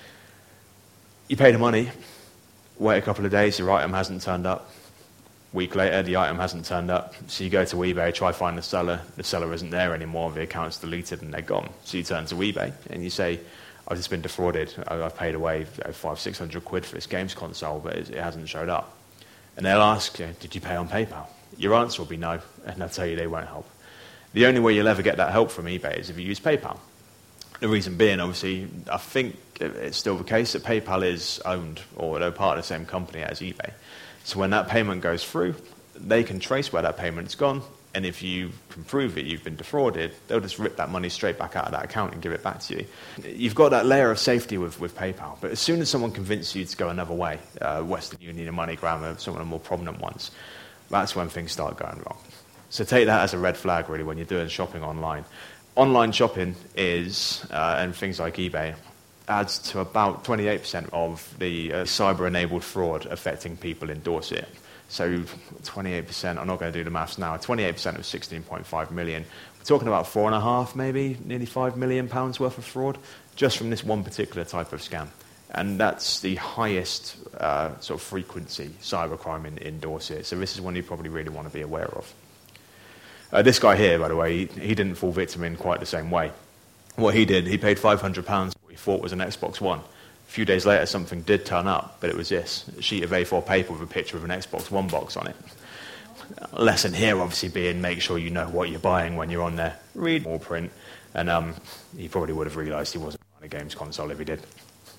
You pay the money, wait a couple of days, your item hasn't turned up. Week later, the item hasn't turned up. So you go to eBay, try to find the seller isn't there anymore, the account's deleted and they're gone. So you turn to eBay and you say, I've just been defrauded, I've paid away £500-600 for this games console, but it hasn't showed up. And they'll ask, did you pay on PayPal? Your answer will be no, and they'll tell you they won't help. The only way you'll ever get that help from eBay is if you use PayPal. The reason being, obviously, I think it's still the case that PayPal is owned, or they're part of the same company as eBay. So when that payment goes through, they can trace where that payment's gone, and if you can prove it, you've been defrauded, they'll just rip that money straight back out of that account and give it back to you. You've got that layer of safety with PayPal, but as soon as someone convinces you to go another way, Western Union and MoneyGram are some of the more prominent ones, that's when things start going wrong. So take that as a red flag, really, when you're doing shopping online. Online shopping is, and things like eBay, adds to about 28% of the cyber-enabled fraud affecting people in Dorset. So 28%, I'm not going to do the maths now, 28% of 16.5 million. We're talking about 4.5, maybe, nearly £5 million worth of fraud, just from this one particular type of scam. And that's the highest sort of frequency cybercrime in Dorset. So this is one you probably really want to be aware of. This guy here, by the way, he didn't fall victim in quite the same way. What he did, he paid £500 what he thought was an Xbox One. A few days later, something did turn up, but it was this, a sheet of A4 paper with a picture of an Xbox One box on it. Lesson here, obviously, being make sure you know what you're buying when you're on there. Read more print, and he probably would have realised he wasn't buying a games console if he did.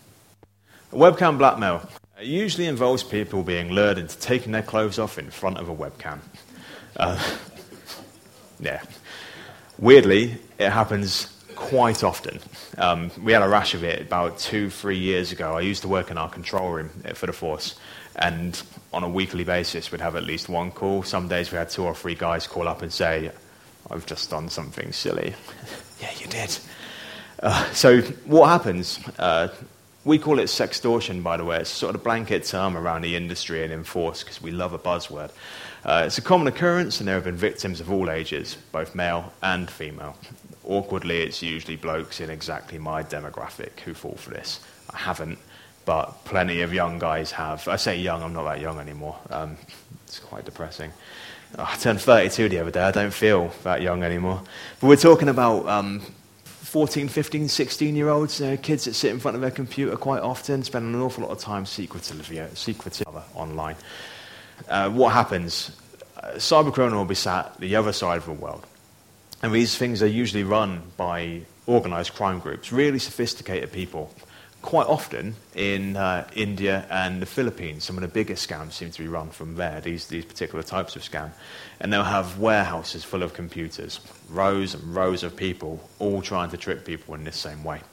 Webcam blackmail usually involves people being lured into taking their clothes off in front of a webcam. Yeah. Weirdly, it happens quite often. We had a rash of it about 2-3 years ago. I used to work in our control room for the force, and on a weekly basis we'd have at least one call. Some days we had 2 or 3 guys call up and say, I've just done something silly. Yeah, you did. So what happens? We call it sextortion, by the way. It's sort of a blanket term around the industry and in force because we love a buzzword. It's a common occurrence, and there have been victims of all ages, both male and female. Awkwardly, it's usually blokes in exactly my demographic who fall for this. I haven't, but plenty of young guys have. I say young, I'm not that young anymore. It's quite depressing. I turned 32 the other day. I don't feel that young anymore. But we're talking about 14, 15, 16-year-olds, kids that sit in front of their computer quite often, spending an awful lot of time secretively online. What happens? Cybercriminal will be sat the other side of the world. And these things are usually run by organised crime groups, really sophisticated people, quite often in India and the Philippines. Some of the biggest scams seem to be run from there, these particular types of scam. And they'll have warehouses full of computers, rows and rows of people, all trying to trick people in this same way.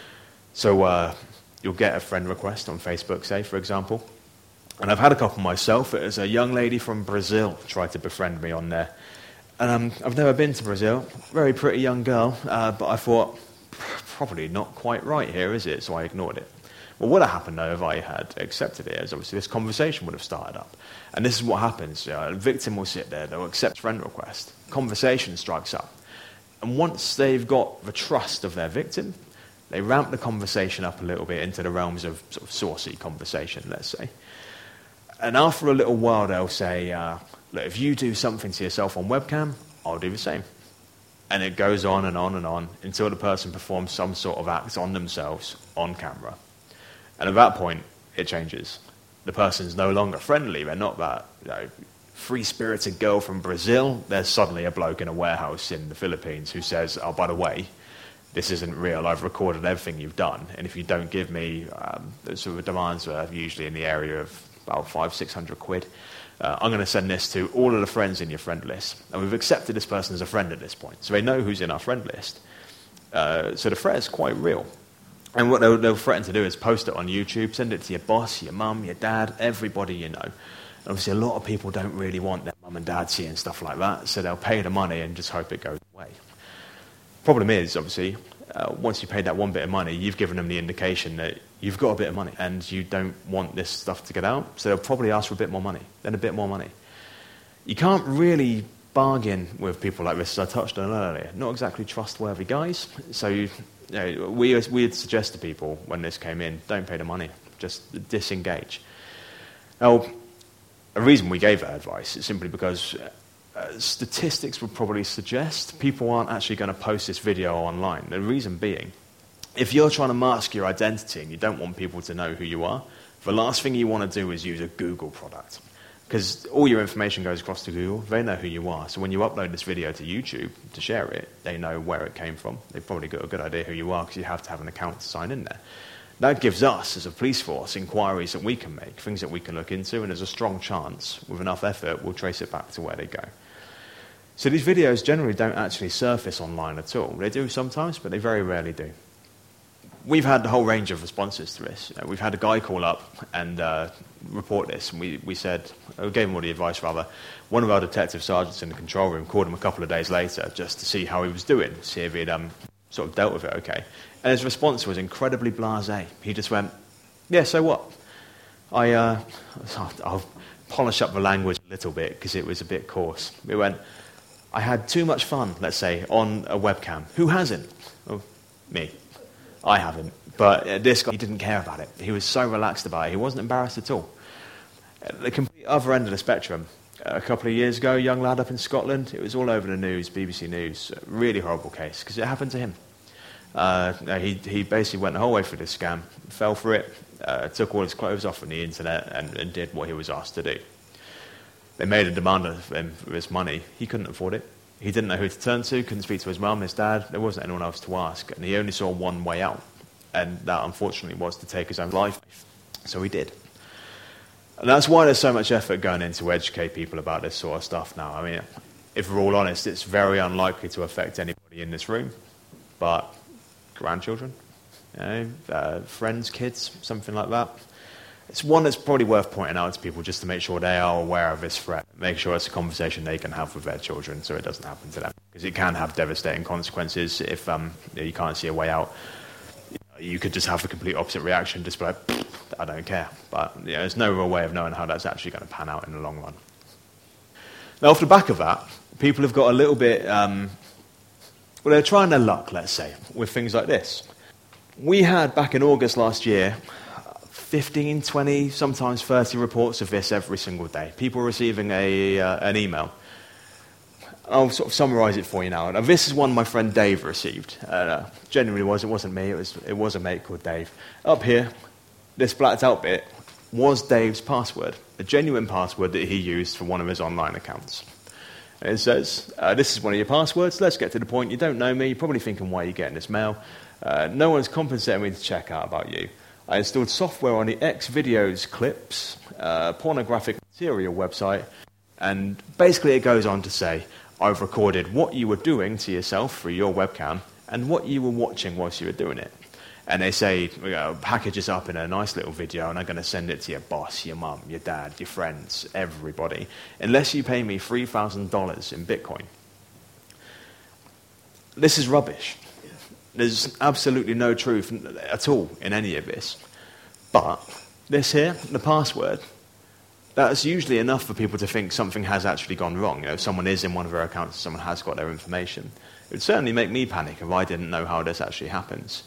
So you'll get a friend request on Facebook, say, for example. And I've had a couple myself. It was a young lady from Brazil tried to befriend me on there. And I've never been to Brazil. Very pretty young girl, but I thought, probably not quite right here, is it? So I ignored it. Well, what would have happened, though, if I had accepted it? Is obviously this conversation would have started up. And this is what happens. A victim will sit there, they'll accept friend request. Conversation strikes up. And once they've got the trust of their victim, they ramp the conversation up a little bit into the realms of sort of saucy conversation, let's say. And after a little while, they'll say, look, if you do something to yourself on webcam, I'll do the same. And it goes on and on and on until the person performs some sort of act on themselves on camera. And at that point, it changes. The person's no longer friendly. They're not that free-spirited girl from Brazil. There's suddenly a bloke in a warehouse in the Philippines who says, oh, by the way, this isn't real. I've recorded everything you've done. And if you don't give me the sort of demands are usually in the area of about 500-600 quid, I'm going to send this to all of the friends in your friend list. And we've accepted this person as a friend at this point. So they know who's in our friend list. So the threat is quite real. And what they'll threaten to do is post it on YouTube, send it to your boss, your mum, your dad, everybody you know. And obviously a lot of people don't really want their mum and dad seeing stuff like that, so they'll pay the money and just hope it goes away. Problem is, obviously, once you paid that one bit of money, you've given them the indication that you've got a bit of money and you don't want this stuff to get out, so they'll probably ask for a bit more money, then a bit more money. You can't really bargain with people like this, as I touched on earlier. Not exactly trustworthy guys. So we'd suggest to people when this came in, don't pay the money, just disengage. Now, a reason we gave that advice is simply because statistics would probably suggest people aren't actually going to post this video online. The reason being, if you're trying to mask your identity and you don't want people to know who you are, the last thing you want to do is use a Google product. Because all your information goes across to Google, they know who you are. So when you upload this video to YouTube to share it, they know where it came from. They've probably got a good idea who you are because you have to have an account to sign in there. That gives us, as a police force, inquiries that we can make, things that we can look into, and there's a strong chance, with enough effort, we'll trace it back to where they go. So these videos generally don't actually surface online at all. They do sometimes, but they very rarely do. We've had a whole range of responses to this. We've had a guy call up and report this, and we gave him all the advice rather. One of our detective sergeants in the control room called him a couple of days later just to see how he was doing, see if he'd sort of dealt with it okay. And his response was incredibly blasé. He just went, yeah, so what? I'll polish up the language a little bit because it was a bit coarse. He went, I had too much fun, let's say, on a webcam. Who hasn't? Oh, me. I haven't. But this guy, he didn't care about it. He was so relaxed about it. He wasn't embarrassed at all. At the complete other end of the spectrum, a couple of years ago, a young lad up in Scotland, it was all over the news, BBC News, a really horrible case, because it happened to him. He basically went the whole way through this scam, fell for it, took all his clothes off on the internet and did what he was asked to do. They made a demand of him for his money. He couldn't afford it. He didn't know who to turn to, couldn't speak to his mum, his dad. There wasn't anyone else to ask, and he only saw one way out, and that, unfortunately, was to take his own life. So he did. And that's why there's so much effort going in to educate people about this sort of stuff now. I mean, if we're all honest, it's very unlikely to affect anybody in this room, but grandchildren, friends, kids, something like that. It's one that's probably worth pointing out to people just to make sure they are aware of this threat. Make sure it's a conversation they can have with their children so it doesn't happen to them. Because it can have devastating consequences if you can't see a way out. You could just have the complete opposite reaction, just be like, I don't care. But there's no real way of knowing how that's actually going to pan out in the long run. Now, off the back of that, people have got a little bit, they're trying their luck, let's say, with things like this. We had, back in August last year, 15, 20, sometimes 30 reports of this every single day. People receiving an email. I'll sort of summarise it for you now. Now, this is one my friend Dave received. Genuinely it wasn't me, it was a mate called Dave. Up here, this blacked out bit was Dave's password, a genuine password that he used for one of his online accounts. And it says, this is one of your passwords, let's get to the point. You don't know me, you're probably thinking, why are you getting this mail? No one's compensating me to check out about you. I installed software on the X videos clips, pornographic material website, and basically it goes on to say, I've recorded what you were doing to yourself through your webcam and what you were watching whilst you were doing it. And they say, package this up in a nice little video and I'm going to send it to your boss, your mum, your dad, your friends, everybody, unless you pay me $3,000 in Bitcoin. This is rubbish. There's absolutely no truth at all in any of this. But this here, the password, that's usually enough for people to think something has actually gone wrong. Someone is in one of their accounts, someone has got their information. It would certainly make me panic if I didn't know how this actually happens.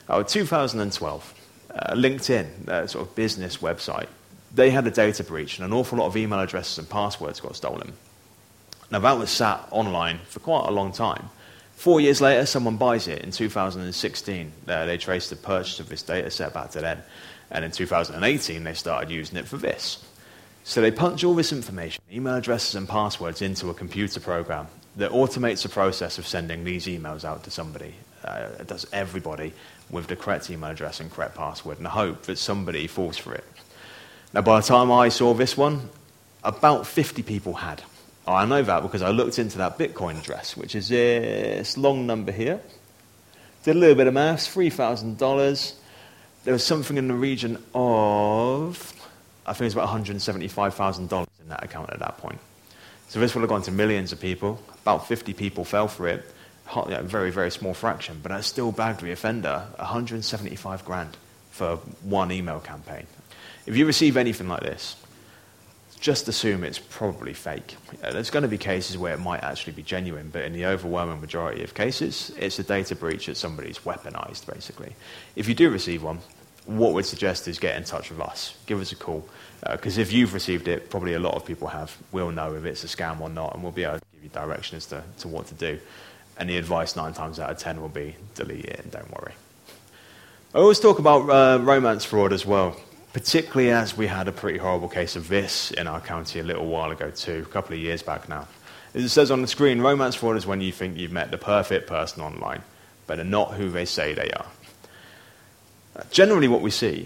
2012, LinkedIn, sort of business website, they had a data breach and an awful lot of email addresses and passwords got stolen. Now that was sat online for quite a long time. 4 years later, someone buys it. In 2016, they traced the purchase of this data set back to then. And in 2018, they started using it for this. So they punch all this information, email addresses and passwords, into a computer program that automates the process of sending these emails out to somebody. It does everybody with the correct email address and correct password in the hope that somebody falls for it. Now, by the time I saw this one, about 50 people had. I know that because I looked into that Bitcoin address, which is this long number here. Did a little bit of maths, $3,000. There was something in the region of, I think it was about $175,000 in that account at that point. So this would have gone to millions of people. About 50 people fell for it. Very, very small fraction, but that still bagged the offender $175,000 for one email campaign. If you receive anything like this, just assume it's probably fake. There's going to be cases where it might actually be genuine, but in the overwhelming majority of cases, it's a data breach that somebody's weaponized, basically. If you do receive one, what we'd suggest is get in touch with us. Give us a call, because if you've received it, probably a lot of people have. We'll know if it's a scam or not, and we'll be able to give you direction as to what to do. And the advice 9 times out of 10 will be delete it and don't worry. I always talk about romance fraud as well, particularly as we had a pretty horrible case of this in our county a little while ago too, a couple of years back now. As it says on the screen, romance fraud is when you think you've met the perfect person online, but they're not who they say they are. Generally what we see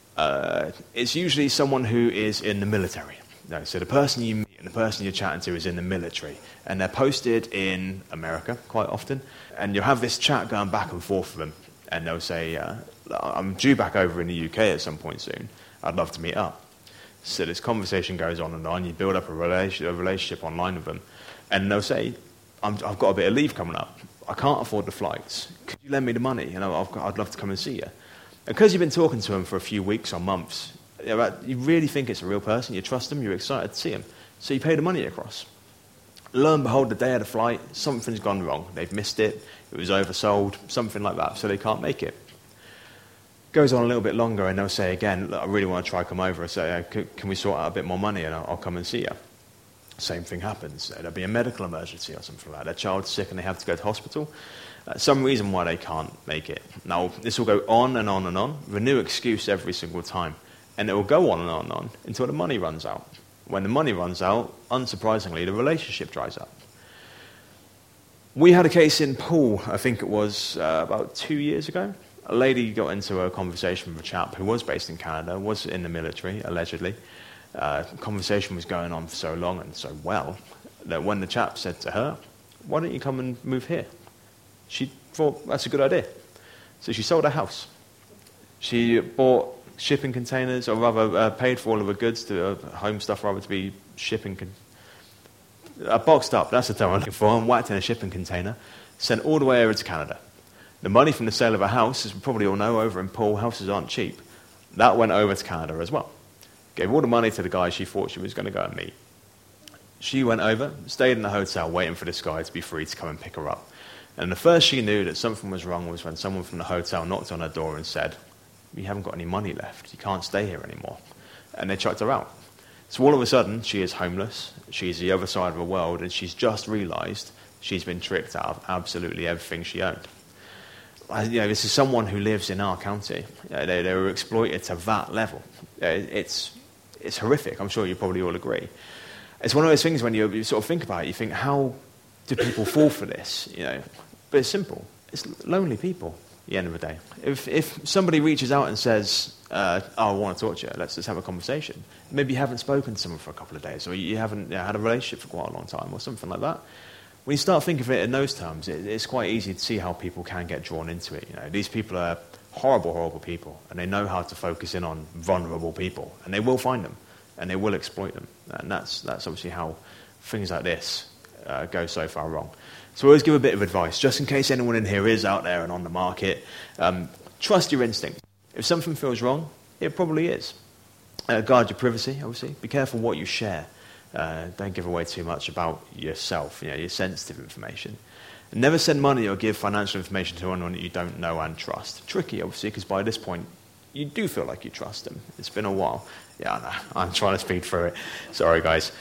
is usually someone who is in the military. No, so the person you meet and the person you're chatting to is in the military, and they're posted in America quite often, and you'll have this chat going back and forth with them, and they'll say, I'm due back over in the UK at some point soon, I'd love to meet up. So this conversation goes on, you build up a relationship online with them, and they'll say, I've got a bit of leave coming up, I can't afford the flights, could you lend me the money? I'd love to come and see you. And because you've been talking to them for a few weeks or months, you really think it's a real person, you trust them, you're excited to see them, so you pay the money across. Lo and behold, the day of the flight, something's gone wrong. They've missed it, it was oversold, something like that, so they can't make it. Goes on a little bit longer, and they'll say again, I really want to try come over, and say, can we sort out a bit more money, and I'll come and see you. Same thing happens. There'll be a medical emergency or something like that. Their child's sick and they have to go to hospital. Some reason why they can't make it. Now, this will go on and on and on, with a new excuse every single time. And it will go on and on and on until the money runs out. When the money runs out, unsurprisingly, the relationship dries up. We had a case in Poole, I think it was about 2 years ago. A lady got into a conversation with a chap who was based in Canada, was in the military, allegedly. Conversation was going on for so long and so well that when the chap said to her, why don't you come and move here? She thought, that's a good idea. So she sold her house. She bought shipping containers, or rather paid for all of her goods, to home stuff rather, to be boxed up, that's the term I'm looking for, and whacked in a shipping container, sent all the way over to Canada. The money from the sale of a house, as we probably all know, over in Poole, houses aren't cheap. That went over to Canada as well. Gave all the money to the guy she thought she was going to go and meet. She went over, stayed in the hotel, waiting for this guy to be free to come and pick her up. And the first she knew that something was wrong was when someone from the hotel knocked on her door and said, you haven't got any money left. You can't stay here anymore. And they chucked her out. So all of a sudden, she is homeless. She's the other side of the world, and she's just realised she's been tricked out of absolutely everything she owned. This is someone who lives in our county. They were exploited to that level. It's horrific. I'm sure you probably all agree. It's one of those things when you sort of think about it, you think, how do people fall for this? But it's simple. It's lonely people at the end of the day. If somebody reaches out and says, I want to talk to you, let's just have a conversation. Maybe you haven't spoken to someone for a couple of days, or you haven't had a relationship for quite a long time, or something like that. When you start thinking of it in those terms, it's quite easy to see how people can get drawn into it. These people are horrible, horrible people, and they know how to focus in on vulnerable people, and they will find them, and they will exploit them. And that's obviously how things like this go so far wrong. So I always give a bit of advice, just in case anyone in here is out there and on the market. Trust your instinct. If something feels wrong, it probably is. Guard your privacy, obviously. Be careful what you share. Don't give away too much about yourself, your sensitive information. And never send money or give financial information to anyone that you don't know and trust. Tricky, obviously, because by this point, you do feel like you trust them. It's been a while. Yeah, I know. I'm trying to speed through it. Sorry, guys.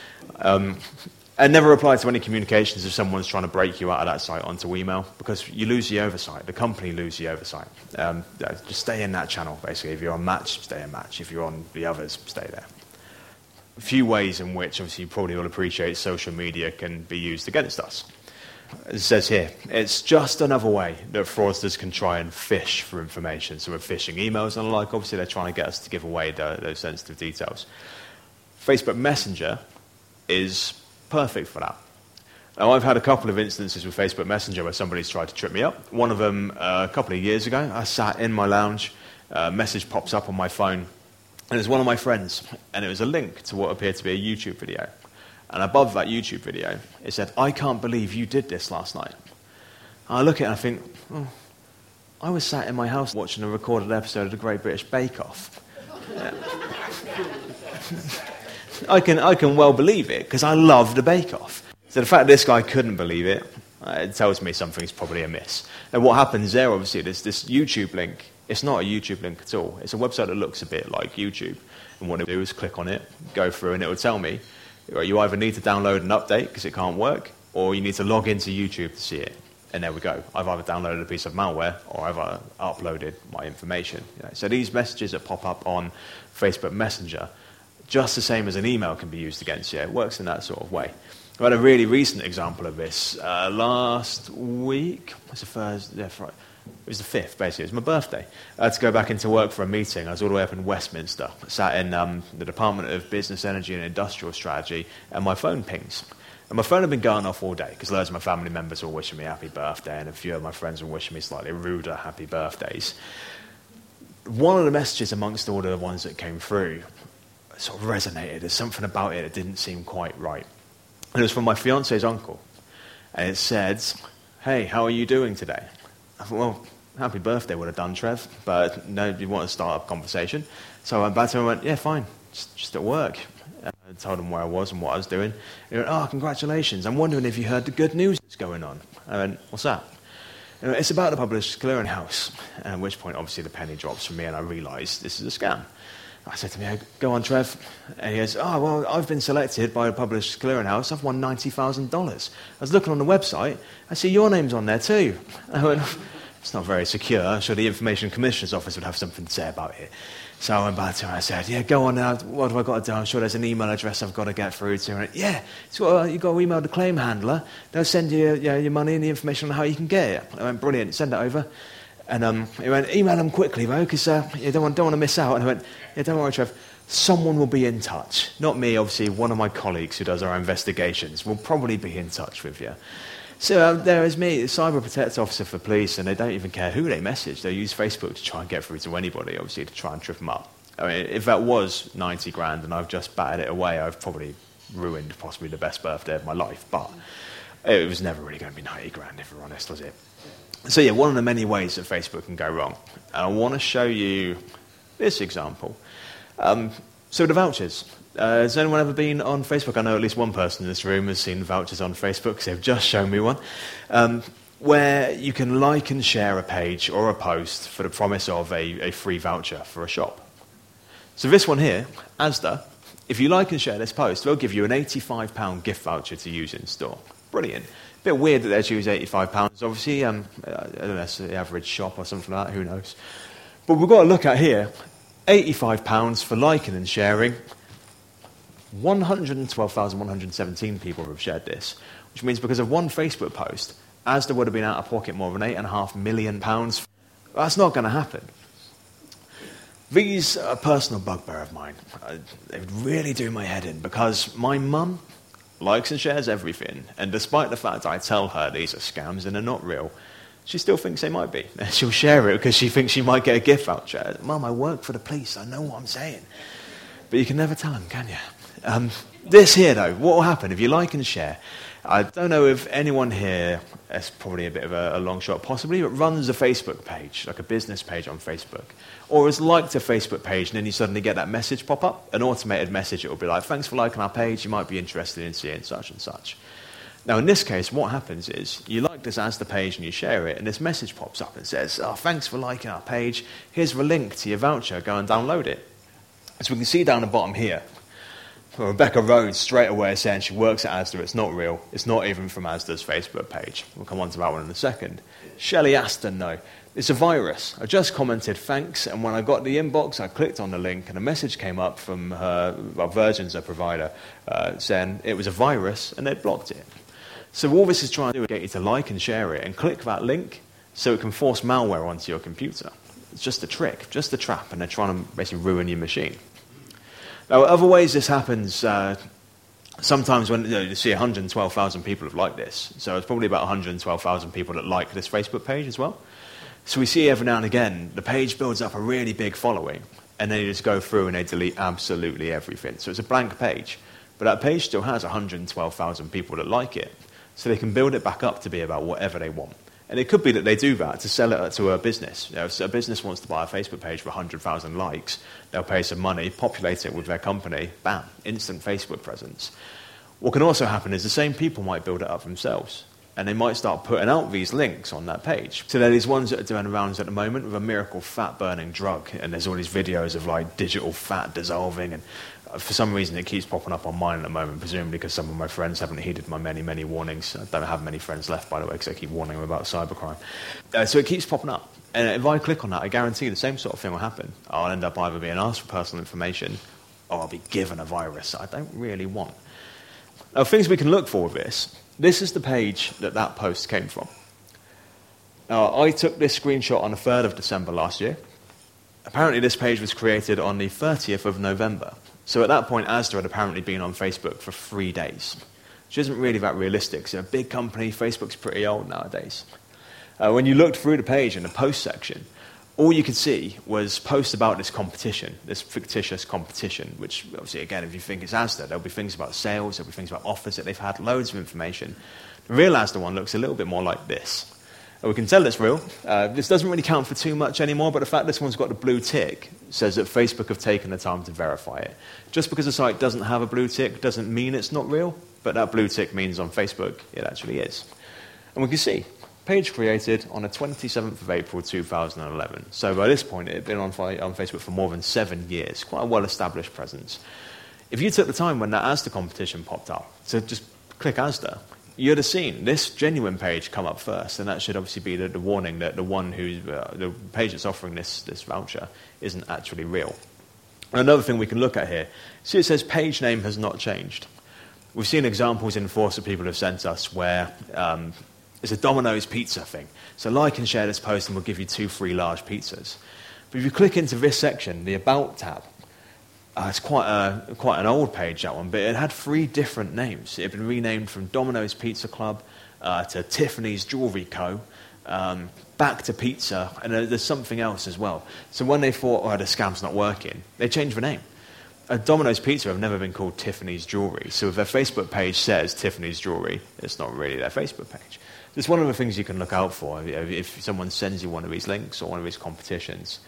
And never reply to any communications if someone's trying to break you out of that site onto email, because you lose the oversight. The company lose the oversight. Just stay in that channel, basically. If you're on Match, stay in Match. If you're on the others, stay there. A few ways in which, obviously, you probably all appreciate social media can be used against us. As it says here, it's just another way that fraudsters can try and fish for information. So with phishing emails and the like, obviously they're trying to get us to give away those sensitive details. Facebook Messenger is perfect for that. Now, I've had a couple of instances with Facebook Messenger where somebody's tried to trip me up. One of them a couple of years ago, I sat in my lounge, a message pops up on my phone, and it's one of my friends, and it was a link to what appeared to be a YouTube video. And above that YouTube video, it said, "I can't believe you did this last night." And I look at it and I think, I was sat in my house watching a recorded episode of the Great British Bake Off. I can well believe it, because I love the Bake Off. So the fact that this guy couldn't believe it, it tells me something's probably amiss. And what happens there, obviously, this YouTube link, it's not a YouTube link at all. It's a website that looks a bit like YouTube. And what it do is click on it, go through, and it will tell me, you either need to download an update because it can't work, or you need to log into YouTube to see it. And there we go. I've either downloaded a piece of malware or I've uploaded my information. So these messages that pop up on Facebook Messenger, just the same as an email, can be used against you. It works in that sort of way. I had a really recent example of this last week. What's the first? Yeah, Friday. It was the 5th, basically. It was my birthday. I had to go back into work for a meeting. I was all the way up in Westminster. I sat in the Department of Business, Energy and Industrial Strategy, and my phone pings. And my phone had been going off all day, because loads of my family members were wishing me happy birthday, and a few of my friends were wishing me slightly ruder happy birthdays. One of the messages amongst all the ones that came through sort of resonated. There's something about it that didn't seem quite right. And it was from my fiance's uncle. And it said, "Hey, how are you doing today?" I thought, well, happy birthday would have done, Trev, but no, you want to start a conversation. So I went back to him and went, "Yeah, fine, just at work." I told him where I was and what I was doing. He went, "Oh, congratulations. I'm wondering if you heard the good news that's going on." I went, "What's that?" He went, "It's about the Publishers Clearinghouse." At which point, obviously, the penny drops for me and I realised this is a scam. I said to him, "Go on, Trev." And he goes, "Oh, well, I've been selected by the Publishers Clearinghouse. I've won $90,000. I was looking on the website. I see your name's on there too." I went, "It's not very secure. I'm sure the Information Commissioner's Office would have something to say about it." So I went back to him and I said, "Yeah, go on now. What have I got to do? I'm sure there's an email address I've got to get through to." And "Yeah, you've got to email the claim handler. They'll send you your money and the information on how you can get it." I went, "Brilliant. Send it over." And he went, "Email them quickly, though, because you don't want to miss out." And I went, "Yeah, don't worry, Trev. Someone will be in touch. Not me, obviously. One of my colleagues who does our investigations will probably be in touch with you." So there is me, Cyber Protect Officer for police, and they don't even care who they message. They use Facebook to try and get through to anybody, obviously, to try and trip them up. I mean, if that was 90 grand and I've just batted it away, I've probably ruined possibly the best birthday of my life. But it was never really going to be 90 grand, if we're honest, was it? So yeah, one of the many ways that Facebook can go wrong. And I want to show you this example. So the vouchers. Has anyone ever been on Facebook? I know at least one person in this room has seen vouchers on Facebook, because they've just shown me one. where you can like and share a page or a post for the promise of a free voucher for a shop. So this one here, Asda, if you like and share this post, they'll give you an £85 gift voucher to use in store. Brilliant. Bit weird that they choose £85. Obviously, I don't know, that's the average shop or something like that, who knows. But we've got to look at here, £85 for liking and sharing. 112,117 people have shared this, which means because of one Facebook post, Asda would have been out of pocket more than £8.5 million. That's not going to happen. These are a personal bugbear of mine. They really do my head in, because my mum likes and shares everything, and despite the fact I tell her these are scams and they're not real, she still thinks they might be. She'll share it because she thinks she might get a gift voucher. Mum, I work for the police, I know what I'm saying. But you can never tell them, can you? This here, though, what will happen if you like and share? I don't know if anyone here, it's probably a bit of a long shot possibly, but runs a Facebook page, like a business page on Facebook, or has liked a Facebook page and then you suddenly get that message pop up, an automated message. It will be like, thanks for liking our page, you might be interested in seeing such and such. Now in this case, what happens is, you like this Asda page and you share it, and this message pops up and says, oh, thanks for liking our page, here's the link to your voucher, go and download it. So we can see down the bottom here, Rebecca Rhodes straight away saying she works at Asda, it's not real, it's not even from Asda's Facebook page. We'll come on to that one in a second. Shelley Aston, though, it's a virus. I just commented thanks, and when I got the inbox, I clicked on the link, and a message came up from her, well, Virgin's a provider, saying it was a virus, and they'd blocked it. So all this is trying to do is get you to like and share it, and click that link, so it can force malware onto your computer. It's just a trick, just a trap, and they're trying to basically ruin your machine. Now, other ways this happens, sometimes when you see 112,000 people have liked this, so it's probably about 112,000 people that like this Facebook page as well. So we see every now and again, the page builds up a really big following, and then you just go through and they delete absolutely everything. So it's a blank page, but that page still has 112,000 people that like it, so they can build it back up to be about whatever they want. And it could be that they do that to sell it to a business. You know, if a business wants to buy a Facebook page for 100,000 likes, they'll pay some money, populate it with their company, bam, instant Facebook presence. What can also happen is the same people might build it up themselves, and they might start putting out these links on that page. So there are these ones that are doing rounds at the moment with a miracle fat-burning drug, and there's all these videos of like digital fat dissolving, and for some reason it keeps popping up on mine at the moment, presumably because some of my friends haven't heeded my many, many warnings. I don't have many friends left, by the way, because I keep warning them about cybercrime. So it keeps popping up. And if I click on that, I guarantee the same sort of thing will happen. I'll end up either being asked for personal information, or I'll be given a virus that I don't really want. Now, things we can look for with this. This is the page that post came from. Now, I took this screenshot on the 3rd of December last year. Apparently, this page was created on the 30th of November. So at that point, Asda had apparently been on Facebook for 3 days, which isn't really that realistic. It's a big company. Facebook's pretty old nowadays. When you looked through the page in the post section, all you could see was posts about this competition, this fictitious competition, which obviously, again, if you think it's Asda, there'll be things about sales, there'll be things about offers that they've had, loads of information. The real Asda one looks a little bit more like this. And we can tell it's real. This doesn't really count for too much anymore, but the fact this one's got the blue tick says that Facebook have taken the time to verify it. Just because a site doesn't have a blue tick doesn't mean it's not real, but that blue tick means on Facebook it actually is. And we can see, page created on the 27th of April 2011. So by this point, it had been on Facebook for more than 7 years. Quite a well-established presence. If you took the time when that Asda competition popped up to just click Asda, you'd have seen this genuine page come up first, and that should obviously be the warning that the one who, the page that's offering this voucher isn't actually real. Another thing we can look at here, see it says page name has not changed. We've seen examples in Force that people have sent us where it's a Domino's pizza thing. So like and share this post and we'll give you 2 free large pizzas. But if you click into this section, the About tab, it's quite an old page, that one, but it had 3 different names. It had been renamed from Domino's Pizza Club to Tiffany's Jewelry Co., back to Pizza, and there's something else as well. So when they thought, oh, the scam's not working, they changed the name. Domino's Pizza have never been called Tiffany's Jewelry, so if their Facebook page says Tiffany's Jewelry, it's not really their Facebook page. It's one of the things you can look out for if someone sends you one of these links or one of these competitions.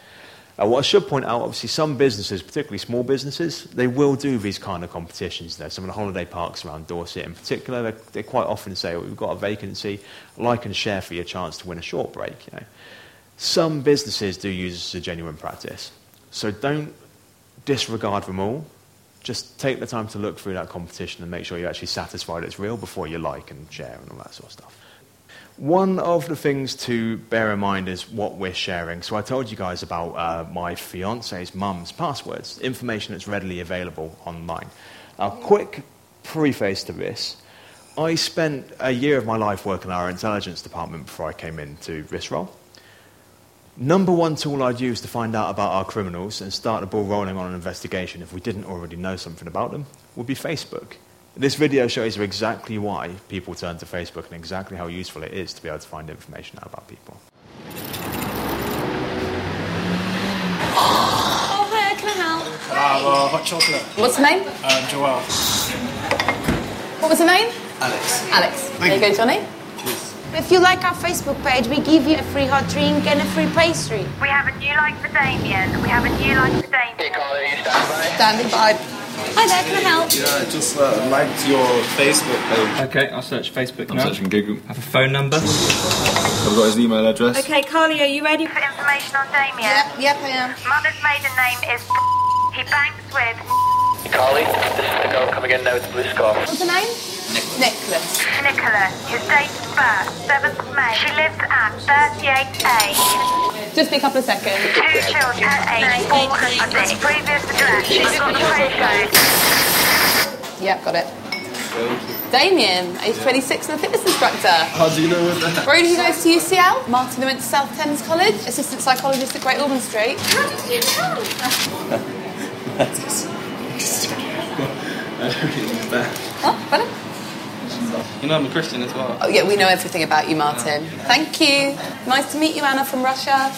What I should point out, obviously, some businesses, particularly small businesses, they will do these kind of competitions there. Some of the holiday parks around Dorset in particular, they quite often say, we've got a vacancy, like and share for your chance to win a short break. Some businesses do use this as a genuine practice. So don't disregard them all. Just take the time to look through that competition and make sure you're actually satisfied it's real before you like and share and all that sort of stuff. One of the things to bear in mind is what we're sharing. So I told you guys about my fiance's mum's passwords, information that's readily available online. Now, quick preface to this. I spent a year of my life working in our intelligence department before I came into this role. Number one tool I'd use to find out about our criminals and start the ball rolling on an investigation if we didn't already know something about them would be Facebook. This video shows you exactly why people turn to Facebook and exactly how useful it is to be able to find information out about people. Oh, hi, can I help? Hot chocolate. What's the name? Joelle. What was the name? Alex. Alex. There you go, Johnny. If you like our Facebook page, we give you a free hot drink and a free pastry. We have a new line for Damien. Hey, Carl, are you standing by? Standing by. Hi there, can I help? Yeah, just liked your Facebook page. Okay, I'll search Facebook I'm now. searching Google. Have a phone number. I've got his email address. Okay, Carly, are you ready for information on Damien? Yep, I am. Mother's maiden name is he banks with Carly, this is the girl coming in now with the blue scarf. What's the name? Nicholas. Nicholas. His date of birth, 7th May. She lives at 38A. Just be a couple of seconds. 2 children, 8, 4 and 6. Previous address. She's got the postcode. Yep, got it. Damien, age 26 and a fitness instructor. How do you know what that? Brody goes to UCL. Martin went to South Thames College. Assistant psychologist at Great Ormond Street. That is interesting. I don't really understand. Oh, better. You know I'm a Christian as well. Oh, yeah, we know everything about you, Martin. Thank you. Nice to meet you, Anna from Russia.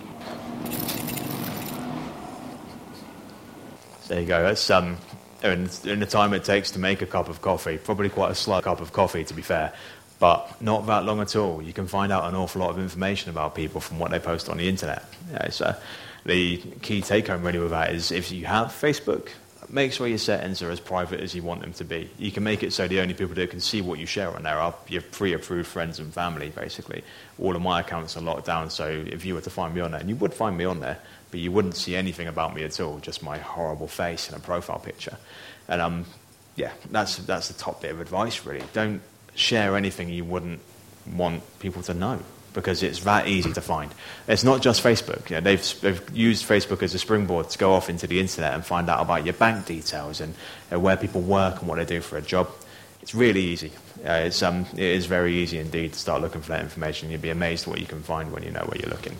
There you go. That's in the time it takes to make a cup of coffee, probably quite a slow cup of coffee, to be fair, but not that long at all. You can find out an awful lot of information about people from what they post on the internet. So the key take-home really with that is if you have Facebook, make sure your settings are as private as you want them to be. You can make it so the only people that can see what you share on there are your pre-approved friends and family, basically. All of my accounts are locked down, so if you were to find me on there, and you would find me on there, but you wouldn't see anything about me at all, just my horrible face and a profile picture. And that's the top bit of advice, really. Don't share anything you wouldn't want people to know, because it's that easy to find. It's not just Facebook. They've used Facebook as a springboard to go off into the internet and find out about your bank details and where people work and what they do for a job. It's really easy. It is very easy indeed to start looking for that information. You'd be amazed what you can find when you know where you're looking.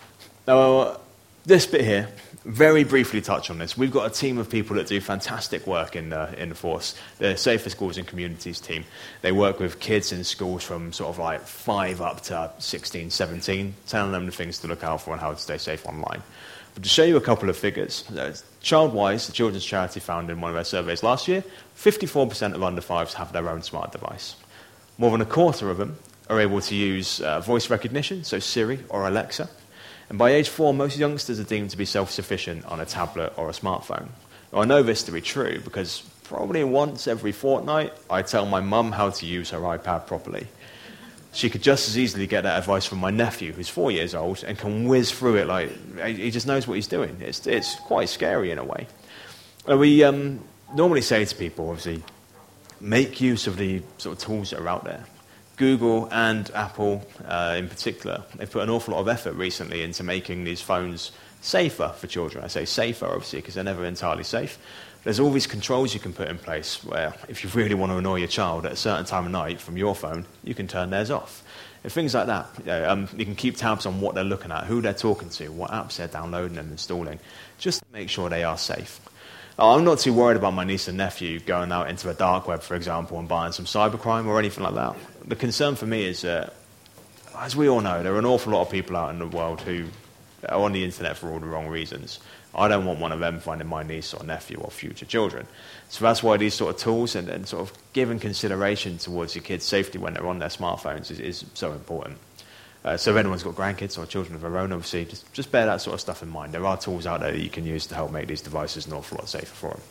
Now, this bit here, very briefly touch on this. We've got a team of people that do fantastic work in the force. The Safer Schools and Communities team. They work with kids in schools from sort of like 5 up to 16, 17, telling them the things to look out for and how to stay safe online. But to show you a couple of figures, Childwise, the children's charity, found in one of their surveys last year, 54% of under 5s have their own smart device. More than a quarter of them are able to use voice recognition, so Siri or Alexa. And by age 4, most youngsters are deemed to be self-sufficient on a tablet or a smartphone. Now, I know this to be true because probably once every fortnight, I tell my mum how to use her iPad properly. She could just as easily get that advice from my nephew, who's 4 years old, and can whiz through it like he just knows what he's doing. It's quite scary in a way. We normally say to people, obviously, make use of the sort of tools that are out there. Google and Apple in particular, they've put an awful lot of effort recently into making these phones safer for children. I say safer, obviously, because they're never entirely safe. There's all these controls you can put in place where if you really want to annoy your child at a certain time of night from your phone, you can turn theirs off. And things like that. You can keep tabs on what they're looking at, who they're talking to, what apps they're downloading and installing, just to make sure they are safe. I'm not too worried about my niece and nephew going out into a dark web, for example, and buying some cybercrime or anything like that. The concern for me is that, as we all know, there are an awful lot of people out in the world who are on the internet for all the wrong reasons. I don't want one of them finding my niece or nephew or future children. So that's why these sort of tools and sort of giving consideration towards your kids' safety when they're on their smartphones is so important. So if anyone's got grandkids or children of their own, obviously, just bear that sort of stuff in mind. There are tools out there that you can use to help make these devices an awful lot safer for them.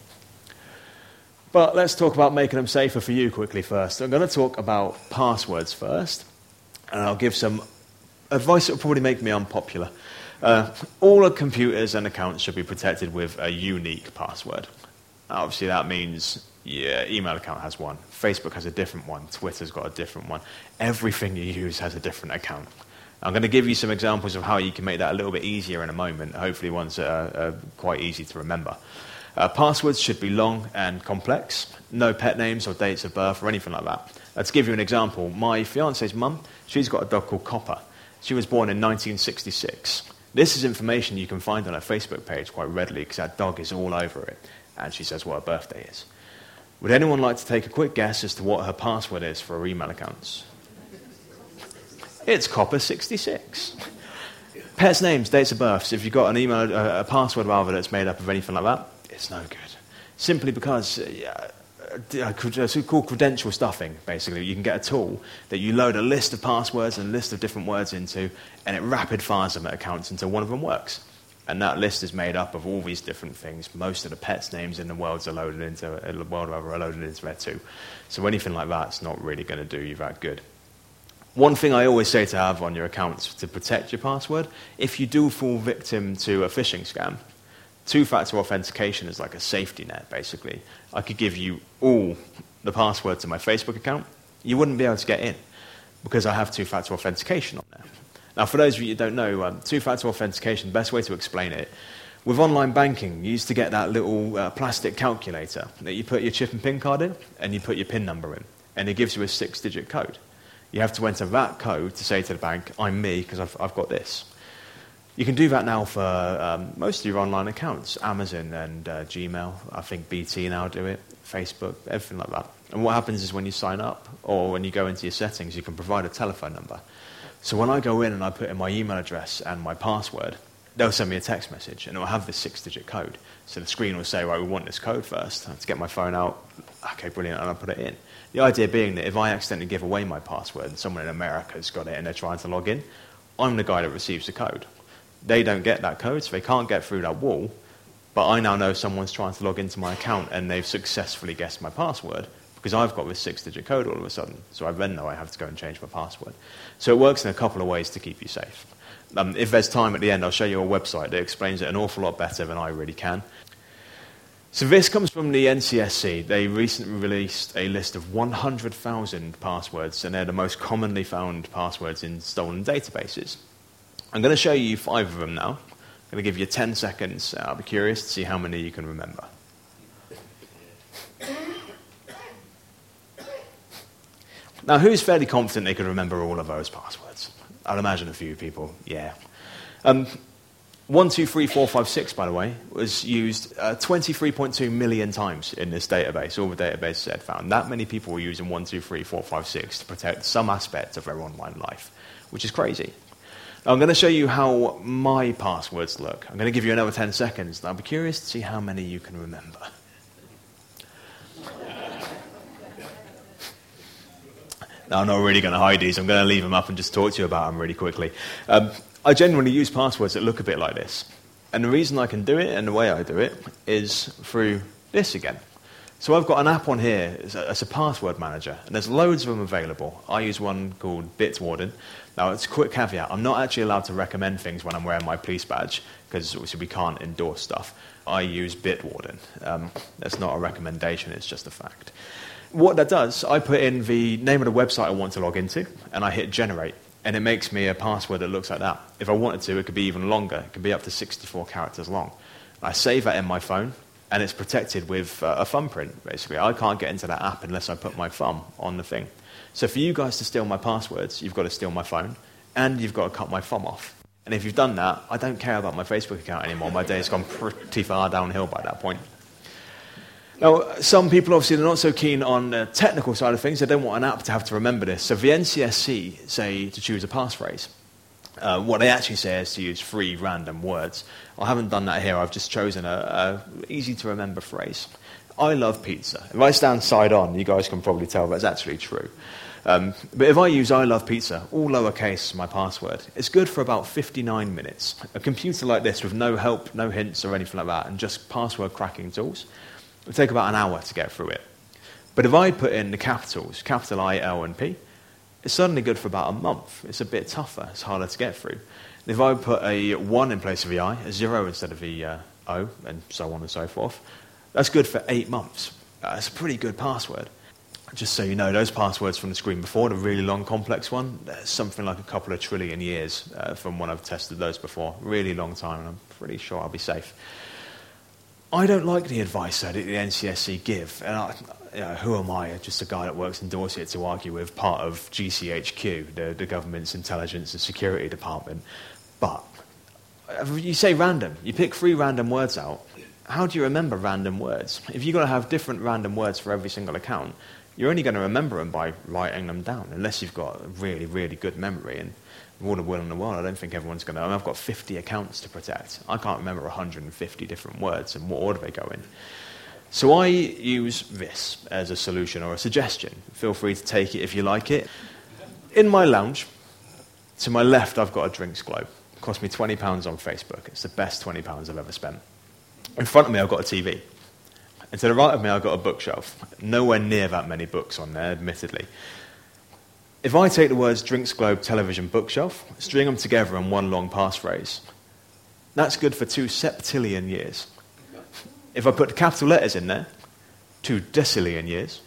But let's talk about making them safer for you quickly first. I'm going to talk about passwords first, and I'll give some advice that will probably make me unpopular. All the computers and accounts should be protected with a unique password. Now, obviously, that means your email account has one, Facebook has a different one, Twitter's got a different one. Everything you use has a different account. I'm going to give you some examples of how you can make that a little bit easier in a moment, hopefully ones that are quite easy to remember. Passwords should be long and complex, no pet names or dates of birth or anything like that. To give you an example, my fiance's mum, she's got a dog called Copper. She was born in 1966. This is information you can find on her Facebook page quite readily because that dog is all over it, and she says what her birthday is. Would anyone like to take a quick guess as to what her password is for her email accounts? It's Copper66. Pets' names, dates of birth. So if you've got an email, a password rather that's made up of anything like that, it's no good. Simply because it's called credential stuffing, basically. You can get a tool that you load a list of passwords and a list of different words into, and it rapid fires them at accounts until one of them works. And that list is made up of all these different things. Most of the pets' names in the world are loaded into there too. So anything like that's not really going to do you that good. One thing I always say to have on your accounts to protect your password, if you do fall victim to a phishing scam, two-factor authentication is like a safety net, basically. I could give you all the password to my Facebook account. You wouldn't be able to get in because I have two-factor authentication on there. Now, for those of you who don't know, two-factor authentication, the best way to explain it, with online banking, you used to get that little plastic calculator that you put your chip and PIN card in, and you put your PIN number in, and it gives you a 6-digit code. You have to enter that code to say to the bank, I'm me, because I've got this. You can do that now for most of your online accounts, Amazon and Gmail. I think BT now do it, Facebook, everything like that. And what happens is when you sign up, or when you go into your settings, you can provide a telephone number. So when I go in and I put in my email address and my password, they'll send me a text message, and it will have this 6-digit code. So the screen will say, right, we want this code first. I have to get my phone out. Okay, brilliant, and I'll put it in. The idea being that if I accidentally give away my password and someone in America's got it and they're trying to log in, I'm the guy that receives the code. They don't get that code, so they can't get through that wall, but I now know someone's trying to log into my account and they've successfully guessed my password because I've got this 6-digit code all of a sudden, so I then know I have to go and change my password. So it works in a couple of ways to keep you safe. If there's time at the end, I'll show you a website that explains it an awful lot better than I really can. So this comes from the NCSC. They recently released a list of 100,000 passwords, and they're the most commonly found passwords in stolen databases. I'm going to show you 5 of them now. I'm going to give you 10 seconds. I'll be curious to see how many you can remember. Now, who's fairly confident they can remember all of those passwords? I'd imagine a few people, yeah. 123456, by the way, was used 23.2 million times in this database, all the databases had found. That many people were using 123456 to protect some aspect of their online life, which is crazy. Now, I'm going to show you how my passwords look. I'm going to give you another 10 seconds, and I'll be curious to see how many you can remember. Now, I'm not really going to hide these. I'm going to leave them up and just talk to you about them really quickly. I generally use passwords that look a bit like this. And the reason I can do it and the way I do it is through this again. So I've got an app on here. It's a password manager, and there's loads of them available. I use one called Bitwarden. Now, it's a quick caveat. I'm not actually allowed to recommend things when I'm wearing my police badge, because obviously we can't endorse stuff. I use Bitwarden. That's not a recommendation, it's just a fact. What that does, I put in the name of the website I want to log into, and I hit generate, and it makes me a password that looks like that. If I wanted to, it could be even longer. It could be up to 64 characters long. I save that in my phone, and it's protected with a thumbprint, basically. I can't get into that app unless I put my thumb on the thing. So for you guys to steal my passwords, you've got to steal my phone, and you've got to cut my thumb off. And if you've done that, I don't care about my Facebook account anymore. My day's gone pretty far downhill by that point. Now, some people obviously are not so keen on the technical side of things. They don't want an app to have to remember this. So the NCSC say to choose a passphrase. What they actually say is to use 3 random words. I haven't done that here. I've just chosen a easy-to-remember phrase. I love pizza. If I stand side on, you guys can probably tell that's actually true. But if I use I love pizza, all lowercase, as my password, it's good for about 59 minutes. A computer like this with no help, no hints or anything like that, and just password cracking tools, it would take about an hour to get through it. But if I put in the capitals, capital I, L, and P, it's suddenly good for about a month. It's a bit tougher. It's harder to get through. And if I put a 1 in place of the I, a 0 instead of the O, and so on and so forth, that's good for 8 months. It's a pretty good password. Just so you know, those passwords from the screen before, the really long, complex one, something like a couple of trillion years from when I've tested those before. Really long time, and I'm pretty sure I'll be safe. I don't like the advice that the NCSC give. And who am I, just a guy that works in Dorset, to argue with part of GCHQ, the government's intelligence and security department. But you say random. You pick 3 random words out. How do you remember random words? If you've got to have different random words for every single account, you're only going to remember them by writing them down, unless you've got a really, really good memory. And with all the will in the world, I don't think everyone's going to. I've got 50 accounts to protect. I can't remember 150 different words and what order they go in. So I use this as a solution or a suggestion. Feel free to take it if you like it. In my lounge, to my left, I've got a drinks globe. It cost me £20 on Facebook. It's the best £20 I've ever spent. In front of me, I've got a TV. And to the right of me, I've got a bookshelf. Nowhere near that many books on there, admittedly. If I take the words drinks globe, television, bookshelf, string them together in one long passphrase, that's good for 2 septillion years. If I put the capital letters in there, 2 decillion years.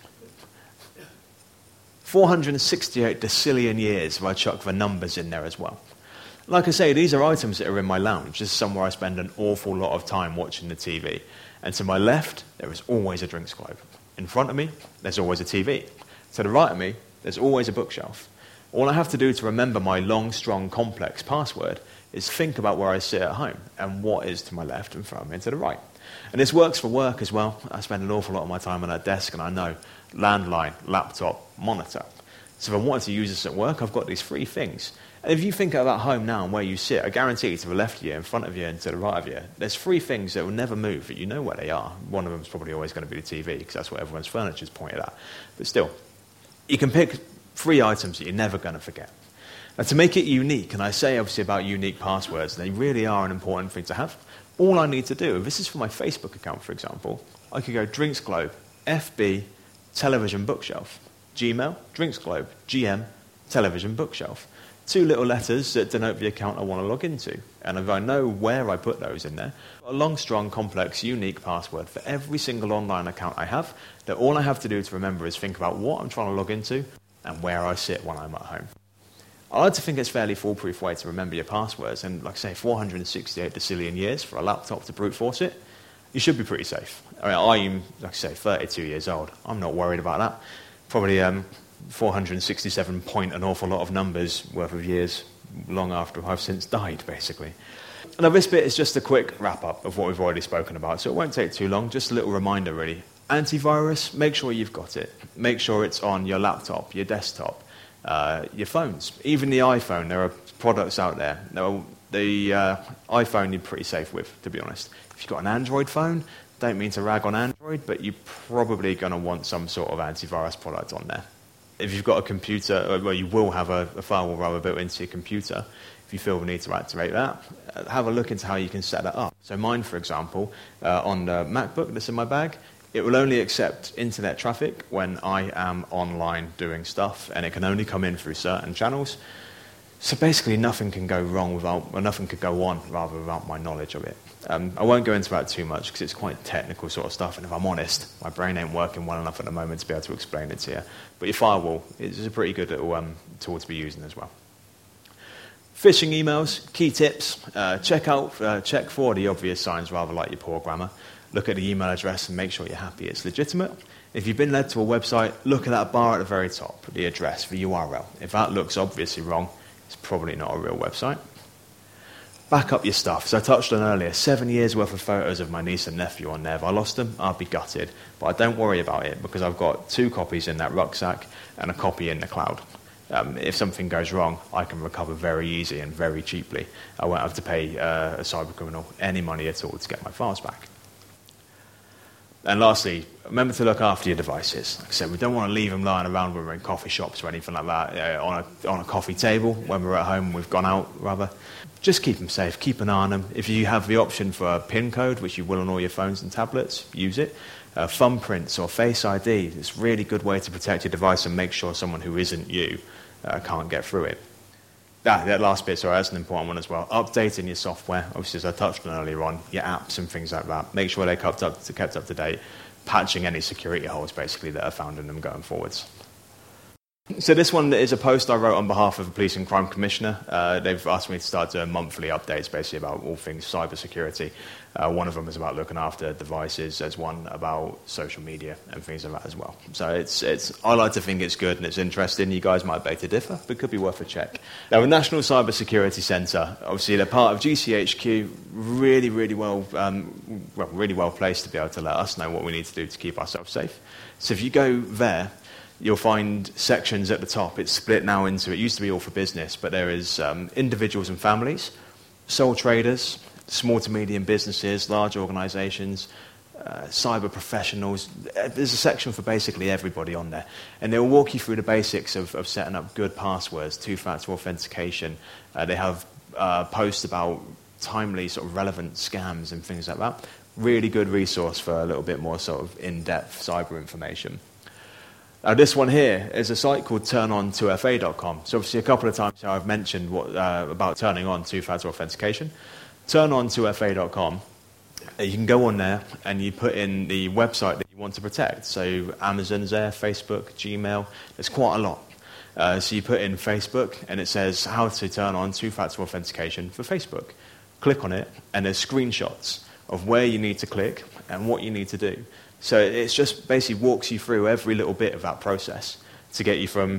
468 decillion years if I chuck the numbers in there as well. Like I say, these are items that are in my lounge. This is somewhere I spend an awful lot of time watching the TV. And to my left, there is always a drinks globe. In front of me, there's always a TV. To the right of me, there's always a bookshelf. All I have to do to remember my long, strong, complex password is think about where I sit at home and what is to my left and front of me and to the right. And this works for work as well. I spend an awful lot of my time on that desk, and I know landline, laptop, monitor. So if I wanted to use this at work, I've got these 3 things. And if you think about home now and where you sit, I guarantee to the left of you, in front of you, and to the right of you, there's 3 things that will never move, that you know where they are. One of them is probably always going to be the TV, because that's what everyone's furniture is pointed at. But still, you can pick 3 items that you're never going to forget. Now, to make it unique, and I say obviously about unique passwords, they really are an important thing to have. All I need to do, if this is for my Facebook account, for example, I could go Drinks Globe, FB, Television Bookshelf, Gmail, Drinks Globe, GM, Television Bookshelf. 2 little letters that denote the account I want to log into. And if I know where I put those in there, a long, strong, complex, unique password for every single online account I have, that all I have to do to remember is think about what I'm trying to log into and where I sit when I'm at home. I like to think it's a fairly foolproof way to remember your passwords, and like I say, 468 decillion years for a laptop to brute force it, you should be pretty safe. I mean, I'm, like I say, 32 years old. I'm not worried about that. Probably 467 point an awful lot of numbers worth of years long after I've since died, basically. Now, this bit is just a quick wrap-up of what we've already spoken about, so it won't take too long. Just a little reminder, really. Antivirus, make sure you've got it. Make sure it's on your laptop, your desktop, your phones. Even the iPhone, there are products out there. Now, the iPhone you're pretty safe with, to be honest. If you've got an Android phone, don't mean to rag on Android, but you're probably going to want some sort of antivirus product on there. If you've got a computer, well, you will have a firewall rather built into your computer. If you feel the need to activate that, have a look into how you can set that up. So mine, for example, on the MacBook that's in my bag, it will only accept internet traffic when I am online doing stuff, and it can only come in through certain channels. So basically, nothing can go wrong nothing could go on rather without my knowledge of it. I won't go into that too much because it's quite technical sort of stuff, and if I'm honest, my brain ain't working well enough at the moment to be able to explain it to you. But your firewall is a pretty good little tool to be using as well. Phishing emails, key tips, check for the obvious signs rather like your poor grammar. Look at the email address and make sure you're happy it's legitimate. If you've been led to a website, look at that bar at the very top, the address, the URL. If that looks obviously wrong, it's probably not a real website. Back up your stuff. So I touched on earlier, 7 years worth of photos of my niece and nephew on there. If I lost them, I'd be gutted. But I don't worry about it because I've got 2 copies in that rucksack and a copy in the cloud. If something goes wrong, I can recover very easy and very cheaply. I won't have to pay a cybercriminal any money at all to get my files back. And lastly, remember to look after your devices. Like I said, we don't want to leave them lying around when we're in coffee shops or anything like that, on a coffee table, when we're at home, we've gone out, rather. Just keep them safe, keep an eye on them. If you have the option for a PIN code, which you will on all your phones and tablets, use it. Thumbprints or Face ID, it's a really good way to protect your device and make sure someone who isn't you can't get through it. That last bit, sorry, that's an important one as well. Updating your software, obviously, as I touched on earlier on, your apps and things like that. Make sure they're kept up to date. Patching any security holes, basically, that are found in them going forwards. So this one is a post I wrote on behalf of the Police and Crime Commissioner. They've asked me to start doing monthly updates, basically, about all things cybersecurity. One of them is about looking after devices. There's one about social media and things like that as well. So I like to think it's good and it's interesting. You guys might beg to differ, but it could be worth a check. Now, the National Cybersecurity Centre, obviously, they're part of GCHQ, really well placed to be able to let us know what we need to do to keep ourselves safe. So if you go there, you'll find sections at the top. It's split now into, it used to be all for business, but there is individuals and families, sole traders, small to medium businesses, large organisations, cyber professionals. There's a section for basically everybody on there. And they'll walk you through the basics of setting up good passwords, two-factor authentication. They have posts about timely, sort of relevant scams and things like that. Really good resource for a little bit more sort of in-depth cyber information. This one here is a site called turnon2fa.com. So obviously a couple of times I've mentioned about turning on two-factor authentication. Turnon2fa.com, you can go on there and you put in the website that you want to protect. So Amazon's there, Facebook, Gmail, there's quite a lot. So you put in Facebook and it says how to turn on two-factor authentication for Facebook. Click on it and there's screenshots of where you need to click and what you need to do. So it's just basically walks you through every little bit of that process to get you from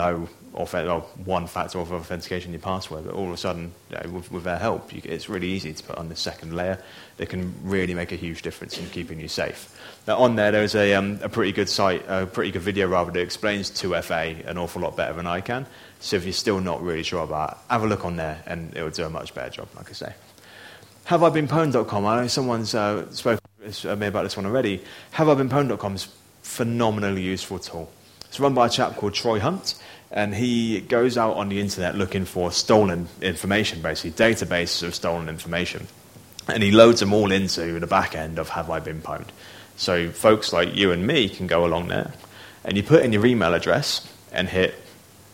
one-factor of authentication, your password, but all of a sudden, with their help, it's really easy to put on the second layer. They can really make a huge difference in keeping you safe. Now, on there's a pretty good site, a pretty good video rather, that explains 2FA an awful lot better than I can. So if you're still not really sure about it, have a look on there, and it will do a much better job, like I say. HaveIBeenPwned.com, I know someone's spoken to me about this one already. HaveIBeenPwned.com is a phenomenally useful tool. It's run by a chap called Troy Hunt, and he goes out on the internet looking for stolen information, basically, databases of stolen information. And he loads them all into the back end of Have I Been Pwned. So folks like you and me can go along there, and you put in your email address and hit pwned, ?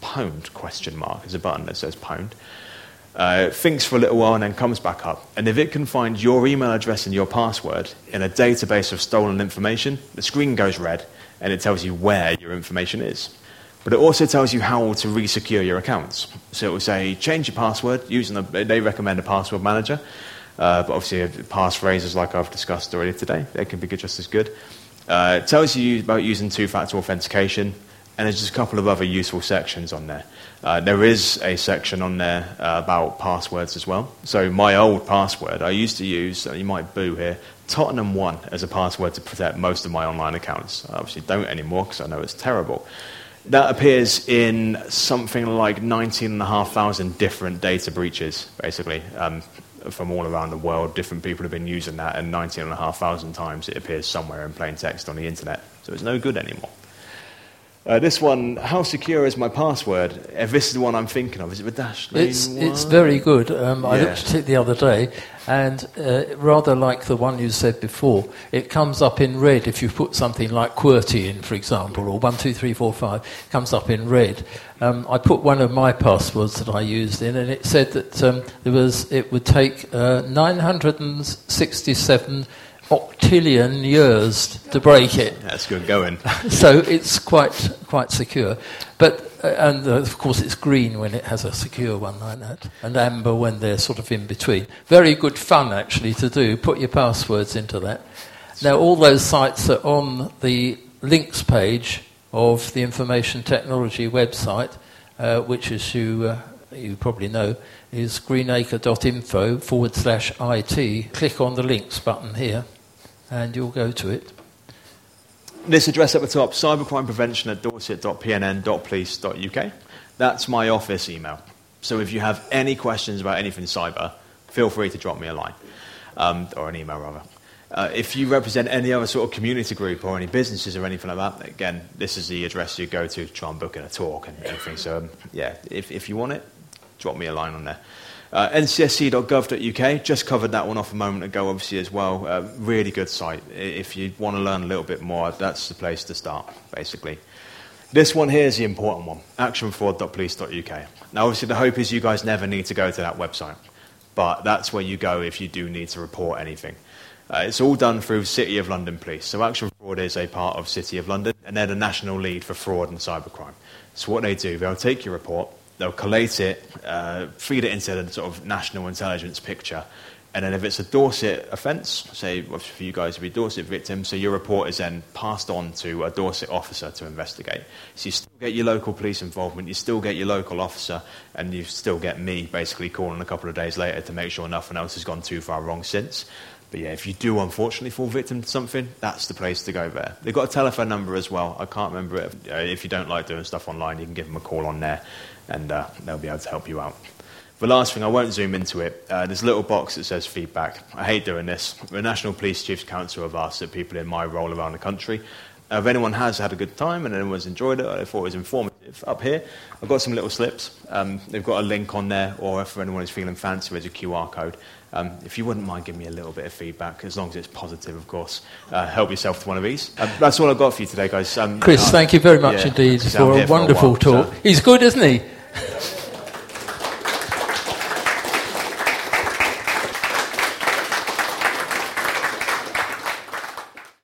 There's a button that says pwned. Thinks for a little while and then comes back up. And if it can find your email address and your password in a database of stolen information, the screen goes red and it tells you where your information is. But it also tells you how to re-secure your accounts. So it will say, change your password, they recommend a password manager, but obviously passphrases like I've discussed already today, they can be just as good. It tells you about using two-factor authentication, and there's just a couple of other useful sections on there. There is a section on there about passwords as well. So my old password, I used to use, you might boo here, Tottenham1 as a password to protect most of my online accounts. I obviously don't anymore because I know it's terrible. That appears in something like 19,500 different data breaches, basically, from all around the world. Different people have been using that, and 19,500 times it appears somewhere in plain text on the internet. So it's no good anymore. This one, how secure is my password? If this is the one I'm thinking of, is it the #1? It's very good. I looked at it the other day, and rather like the one you said before, it comes up in red if you put something like QWERTY in, for example, or 12345, it comes up in red. I put one of my passwords that I used in, and it said that it would take 967 octillion years to break it. That's good going. So it's quite secure. But and of course it's green when it has a secure one like that, and amber when they're sort of in between. Very good fun actually to do. Put your passwords into that. Now all those sites are on the links page of the Information Technology website, which, as you probably know, is greenacre.info/IT. Click on the links button here, and you'll go to it. This address at the top, cybercrimeprevention@dorset.pnn.police.uk. That's my office email. So if you have any questions about anything cyber, feel free to drop me a line, or an email rather. If you represent any other sort of community group or any businesses or anything like that, again, this is the address you go to try and book in a talk and everything. So, if you want it, drop me a line on there. ncsc.gov.uk, just covered that one off a moment ago, obviously, as well. Really good site. If you want to learn a little bit more, that's the place to start, basically. This one here is the important one, actionfraud.police.uk. Now, obviously, the hope is you guys never need to go to that website, but that's where you go if you do need to report anything. It's all done through City of London Police. So Action Fraud is a part of City of London, and they're the national lead for fraud and cybercrime. So what they do, they'll take your report, they'll collate it, feed it into the sort of national intelligence picture, and then if it's a Dorset offence, say for you guys, it'd be Dorset victim, so your report is then passed on to a Dorset officer to investigate. So you still get your local police involvement, you still get your local officer, and you still get me basically calling a couple of days later to make sure nothing else has gone too far wrong since. But yeah, if you do unfortunately fall victim to something, that's the place to go there. They've got a telephone number as well. I can't remember it. If you don't like doing stuff online, you can give them a call on there, and they'll be able to help you out. The last thing, I won't zoom into it. There's a little box that says feedback. I hate doing this. The National Police Chiefs Council have asked that people in my role around the country, if anyone has had a good time and anyone's enjoyed it, or thought it was informative, up here, I've got some little slips. They've got a link on there, or if anyone is feeling fancy, there's a QR code. If you wouldn't mind giving me a little bit of feedback, as long as it's positive, of course, help yourself to one of these. That's all I've got for you today, guys. Chris, thank you very much indeed for a wonderful talk. He's good, isn't he?